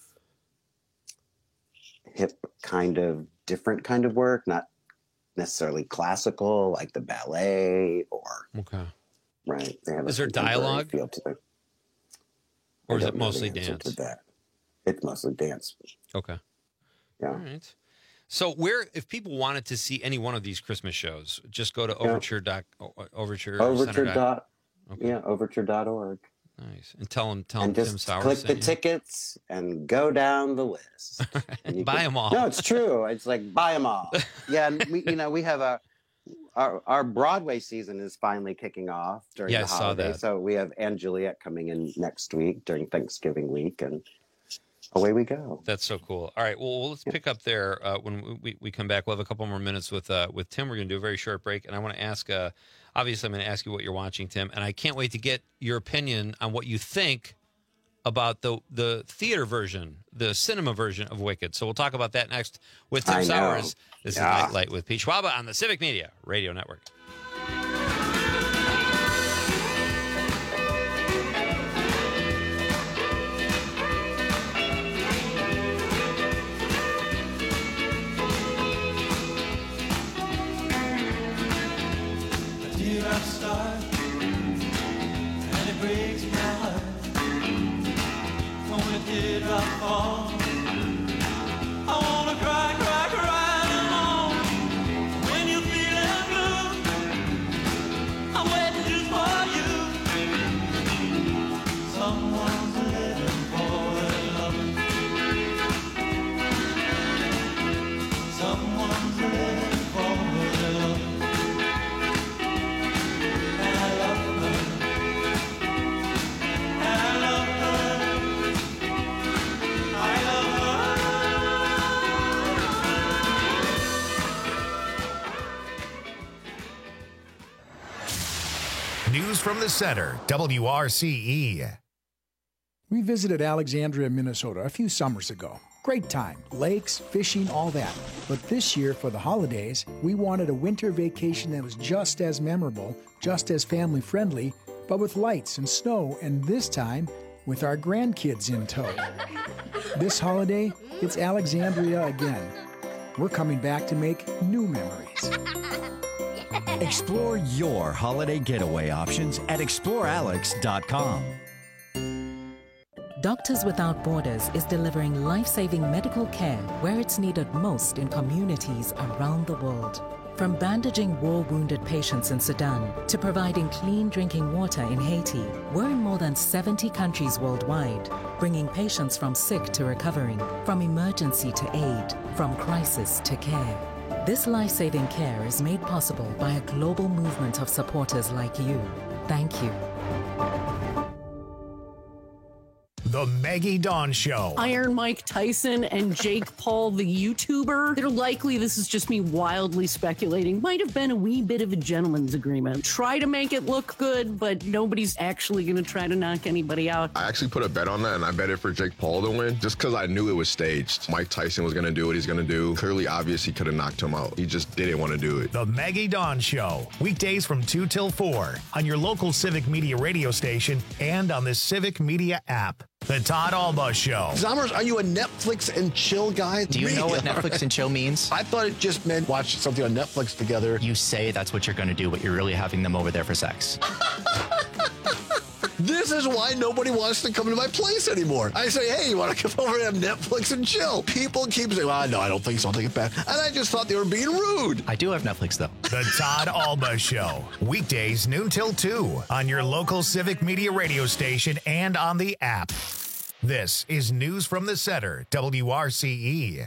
hip, kind of different kind of work, not necessarily classical like the ballet or okay? Right. They have Is a there contemporary dialogue? feel to them. Or I is don't it know the mostly answer dance? to that. It's mostly dance. Okay. Yeah. All right. So where, if people wanted to see any one of these Christmas shows, just go to Yeah. Overture doc, Overture Overture Center dot yeah, overture dot org. Nice. And tell them, tell And them Tim just Sowers click the sent you. tickets and go down the list. And you Buy can- 'em all. No, it's true. It's like buy them all. Yeah, and we, you know, we have a our our Broadway season is finally kicking off during Yeah, the I saw holiday. that. So we have Anne Juliet coming in next week during Thanksgiving week, and away we go. That's so cool. All right. Well, let's pick up there uh, when we, we, we come back. We'll have a couple more minutes with uh, with Tim. We're going to do a very short break. And I want to ask, uh, obviously, I'm going to ask you what you're watching, Tim. And I can't wait to get your opinion on what you think about the the theater version, the cinema version of Wicked. So we'll talk about that next with Tim I know. Sowers. This Yeah. is Nightlight with Pete Schwaba on the Civic Media Radio Network. Dear, I'm starved, and it breaks my heart. When a teardrop falls, I wanna cry, cry, cry alone. When you're feeling blue, I'm waiting just for you. Someone's living for their love. Someone's living for their love. News from the center, W R C E. We visited Alexandria, Minnesota a few summers ago. Great time, lakes, fishing, all that. But this year, for the holidays, we wanted a winter vacation that was just as memorable, just as family-friendly, but with lights and snow, and this time, with our grandkids in tow. This holiday, it's Alexandria again. We're coming back to make new memories. Explore your holiday getaway options at explore alex dot com. Doctors Without Borders is delivering life-saving medical care where it's needed most in communities around the world. From bandaging war-wounded patients in Sudan to providing clean drinking water in Haiti, we're in more than seventy countries worldwide, bringing patients from sick to recovering, from emergency to aid, from crisis to care. This life-saving care is made possible by a global movement of supporters like you. Thank you. The Maggie Dawn Show. Iron Mike Tyson and Jake Paul, the YouTuber. They're likely, this is just me wildly speculating, might have been a wee bit of a gentleman's agreement. Try to make it look good, but nobody's actually going to try to knock anybody out. I actually put a bet on that, and I bet it for Jake Paul to win, just because I knew it was staged. Mike Tyson was going to do what he's going to do. Clearly, obvious, he could have knocked him out. He just didn't want to do it. The Maggie Dawn Show. Weekdays from two till four on your local Civic Media radio station and on the Civic Media app. The Todd Alba Show. Zommers, are you a Netflix and chill guy? Do you Me? know what Netflix and chill means? I thought it just meant watch something on Netflix together. You say that's what you're going to do, but you're really having them over there for sex. This is why nobody wants to come to my place anymore. I say, hey, you want to come over and have Netflix and chill? People keep saying, well, no, I don't think so. I'll take it back. And I just thought they were being rude. I do have Netflix, though. The Todd Alba Show. Weekdays noon till two on your local Civic Media radio station and on the app. This is News from the Center, W R C E.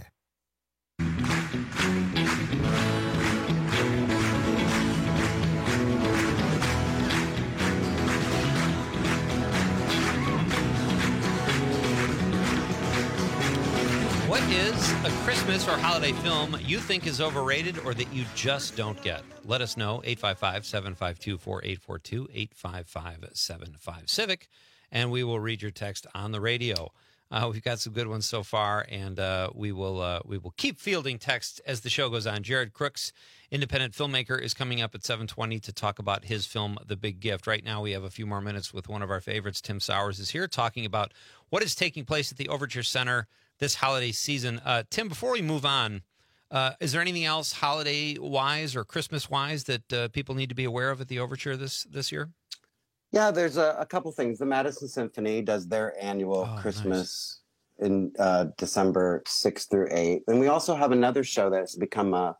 What is a Christmas or holiday film you think is overrated or that you just don't get? Let us know, eight five five, seven five two, four eight four two, eight five five, seven five, Civic, and we will read your text on the radio. Uh, we've got some good ones so far, and uh, we will uh, we will keep fielding texts as the show goes on. Jared Crooks, independent filmmaker, is coming up at seven twenty to talk about his film, The Big Gift. Right now, we have a few more minutes with one of our favorites. Tim Sowers is here talking about what is taking place at the Overture Center this holiday season. Uh, Tim, before we move on, uh, is there anything else holiday-wise or Christmas-wise that uh, people need to be aware of at the Overture this this year? Yeah, there's a, a couple things. The Madison Symphony does their annual Oh, Christmas in uh, December sixth through eighth. And we also have another show that's become a,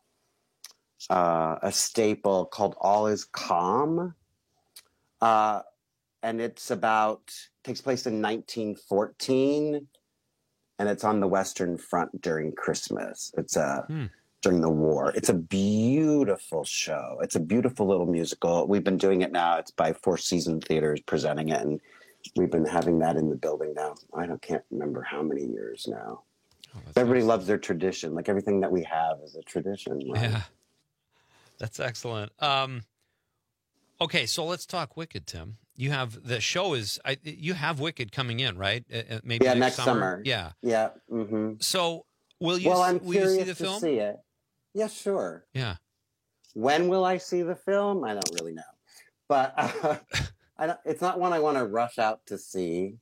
uh, a staple called All Is Calm. Uh, and it's about, takes place in nineteen fourteen. And it's on the Western Front during Christmas. It's a, Hmm. during the war. It's a beautiful show. It's a beautiful little musical. We've been doing it now. It's by Four Season Theaters presenting it. And we've been having that in the building now. I don't, can't remember how many years now. Everybody loves their tradition. Like everything that we have is a tradition. Right? Yeah, that's excellent. Um, okay, so let's talk Wicked, Tim. You have the show is I, you have Wicked coming in, right? Uh, maybe Yeah, next, next summer. Yeah, Yeah. Mm-hmm. So will you? Well, I'm will you curious see the to film? see it. Yeah, sure. Yeah. When will I see the film? I don't really know, but uh, I don't, it's not one I want to rush out to see.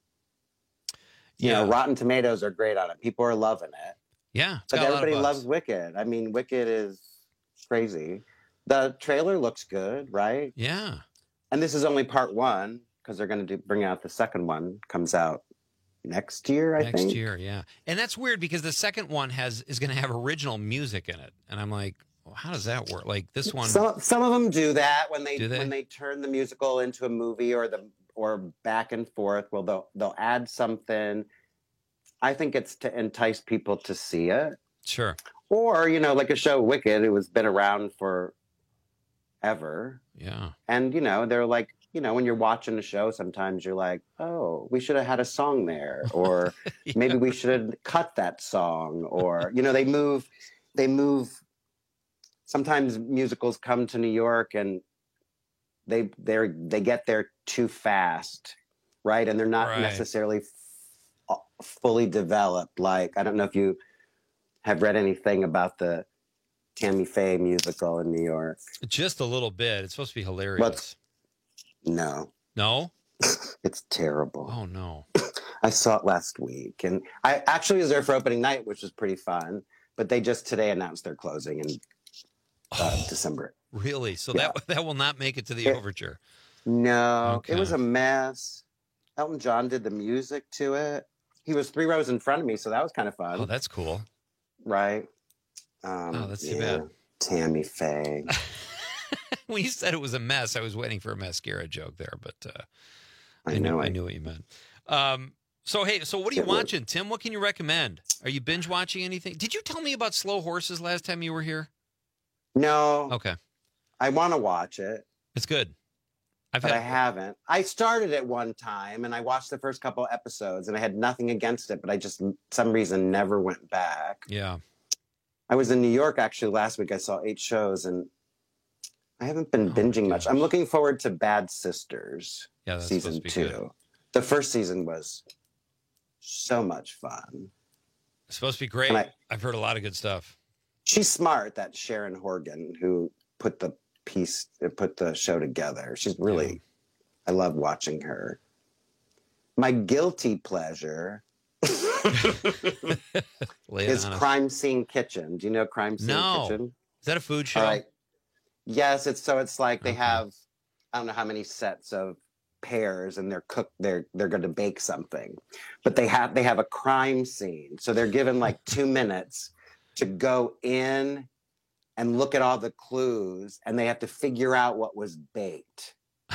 You Yeah. know, Rotten Tomatoes are great on it. People are loving it. Yeah, it's But got a lot of everybody buzz. loves Wicked. I mean, Wicked is crazy. The trailer looks good, right? Yeah. And this is only part one because they're going to do, bring out the second one. Comes out next year, I Next think. year, yeah. And that's weird because the second one has is going to have original music in it, and I'm like, well, how does that work? Like this one. Some some of them do that when they, Do they? when they turn the musical into a movie or the or back and forth. Well, they'll they'll add something. I think it's to entice people to see it. Sure. Or you know, like a show Wicked, it was been around for ever. Yeah. And you know, they're like, you know, when you're watching a show, sometimes you're like, oh, we should have had a song there, or Yeah. maybe we should have cut that song, or you know, they move, they move. Sometimes musicals come to New York and they they they get there too fast, right? And they're not Right. necessarily f- fully developed. Like, I don't know if you have read anything about the Tammy Faye musical in New York. Just a little bit. It's supposed to be hilarious. What's, no. No? It's terrible. Oh, no. I saw it last week, and I actually was there for opening night, which was pretty fun. But they just today announced they're closing in uh, oh, December. Really? So yeah. that that will not make it to the it, overture. No, okay. It was a mess. Elton John did the music to it. He was three rows in front of me, so that was kind of fun. Oh, that's cool. Right? Um, oh, that's too yeah. bad. Tammy Faye. When you said it was a mess, I was waiting for a mascara joke there, but uh, I, I knew know I I knew what you meant. Um, so hey, so what are you it watching, was. Tim? What can you recommend? Are you binge watching anything? Did you tell me about Slow Horses last time you were here? No. Okay. I want to watch it. It's good. I've but had... I haven't. I started it one time and I watched the first couple episodes and I had nothing against it, but I just, some reason, never went back. Yeah. I was in New York actually last week. I saw eight shows and I haven't been oh binging much. I'm looking forward to Bad Sisters yeah, that's season two. Good. The first season was so much fun. It's supposed to be great. I, I've heard a lot of good stuff. She's smart, that Sharon Horgan, who put the piece, put the show together. She's really, yeah. I love watching her. My guilty pleasure is Crime Scene Kitchen. Do you know Crime Scene no. Kitchen? Is that a food show? All right. Yes, it's so it's like they okay. have, I don't know how many sets of pears and they're cooked, they're they're going to bake something, but they have they have a crime scene, so they're given like two minutes to go in and look at all the clues, and they have to figure out what was baked,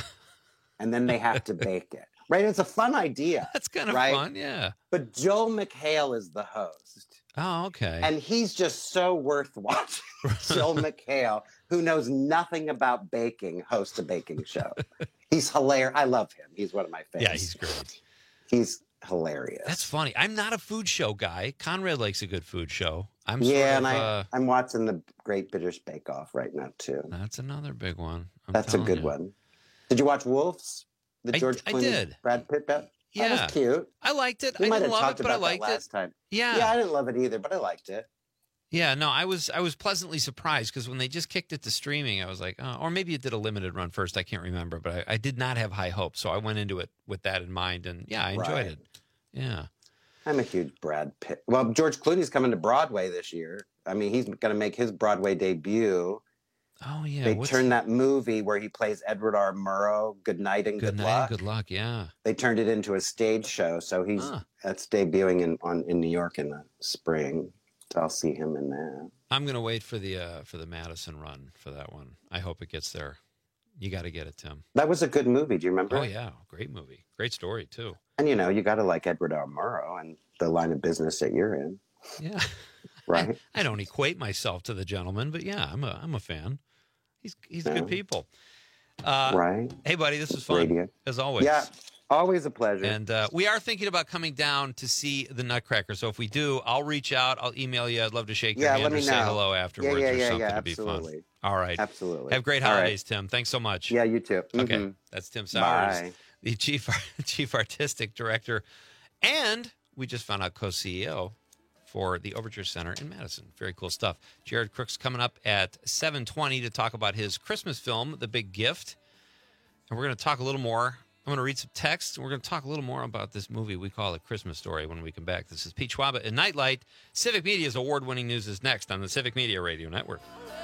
and then they have to bake it. Right? It's a fun idea. That's kind of right? fun, yeah. But Joel McHale is the host. Oh, okay. And he's just so worth watching. Joel McHale, who knows nothing about baking, hosts a baking show. He's hilarious. I love him. He's one of my favorites. Yeah, he's great. He's hilarious. That's funny. I'm not a food show guy. Conrad likes a good food show. I'm yeah, sort and of, I, uh, I'm watching the Great British Bake Off right now too. That's another big one. I'm That's a good you. one. Did you watch Wolves? The I, George I Clooney, did. Brad Pitt. That yeah, was cute. I liked it. We I might didn't have love talked it, but I about liked that last it. time. Yeah, yeah, I didn't love it either, but I liked it. Yeah, no, I was I was pleasantly surprised because when they just kicked it to streaming, I was like, oh, or maybe it did a limited run first. I can't remember, but I, I did not have high hopes, so I went into it with that in mind, and yeah, I enjoyed Right. it. Yeah, I'm a huge Brad Pitt. Well, George Clooney's coming to Broadway this year. I mean, he's going to make his Broadway debut. Oh yeah, They what's- turned that movie where he plays Edward R. Murrow, Good Night and Good, Good night, Luck. and good luck. Yeah, They turned it into a stage show, so he's Huh. that's debuting in on in New York in the spring. So I'll see him in that. I'm gonna wait for the uh, for the Madison run for that one. I hope it gets there. You got to get it, Tim. That was a good movie. Do you remember? Oh it? yeah, great movie, great story too. And you know, you got to like Edward R. Murrow and the line of business that you're in, Yeah, right? I don't equate myself to the gentleman, but yeah, I'm a I'm a fan. He's he's Yeah. good people. Uh, right. Hey, buddy, this was fun Radio. as always. Yeah, always a pleasure. And uh, we are thinking about coming down to see the Nutcracker. So if we do, I'll reach out. I'll email you. I'd love to shake your Yeah, hand let or me say know. hello afterwards Yeah, yeah, or yeah, something. yeah, It'd be fun. absolutely. All right. Absolutely. Have great All right. holidays, Tim. Thanks so much. Yeah, you too. Okay. Mhm. That's Tim Sowers, Bye. the chief chief artistic director, and we just found out co-C E O for the Overture Center in Madison. Very cool stuff. Jared Crook's coming up at seven twenty to talk about his Christmas film, The Big Gift. And we're going to talk a little more. I'm going to read some text, and we're going to talk a little more about this movie we call A Christmas Story when we come back. This is Pete Schwaba and Nightlight. Civic Media's award-winning news is next on the Civic Media Radio Network.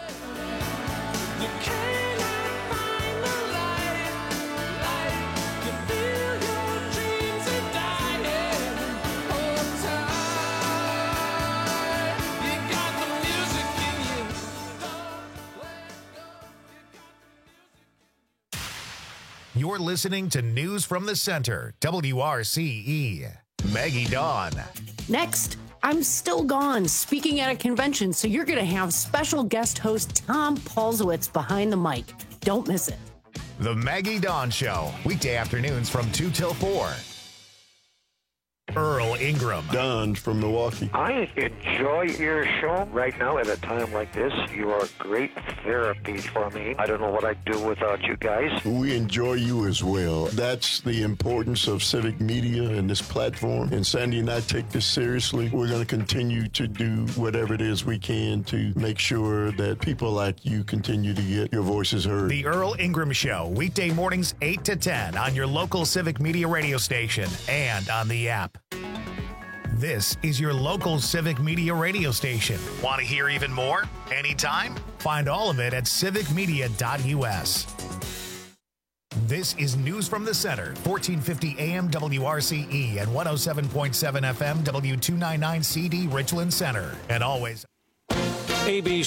You're listening to News from the Center, W R C E. Maggie Dawn. Next, I'm still gone speaking at a convention, so you're going to have special guest host Tom Paulsowitz behind the mic. Don't miss it. The Maggie Dawn Show, weekday afternoons from two till four. Earl Ingram. Don from Milwaukee. I enjoy your show right now at a time like this. You are great therapy for me. I don't know what I'd do without you guys. We enjoy you as well. That's the importance of civic media and this platform. And Sandy and I take this seriously. We're going to continue to do whatever it is we can to make sure that people like you continue to get your voices heard. The Earl Ingram Show, weekday mornings eight to ten on your local civic media radio station and on the app. This is your local civic media radio station. Want to hear even more? Anytime? Find all of it at civic media dot u s. This is News from the Center, fourteen fifty A M W R C E and one oh seven point seven F M W two ninety-nine C D Richland Center. And always A B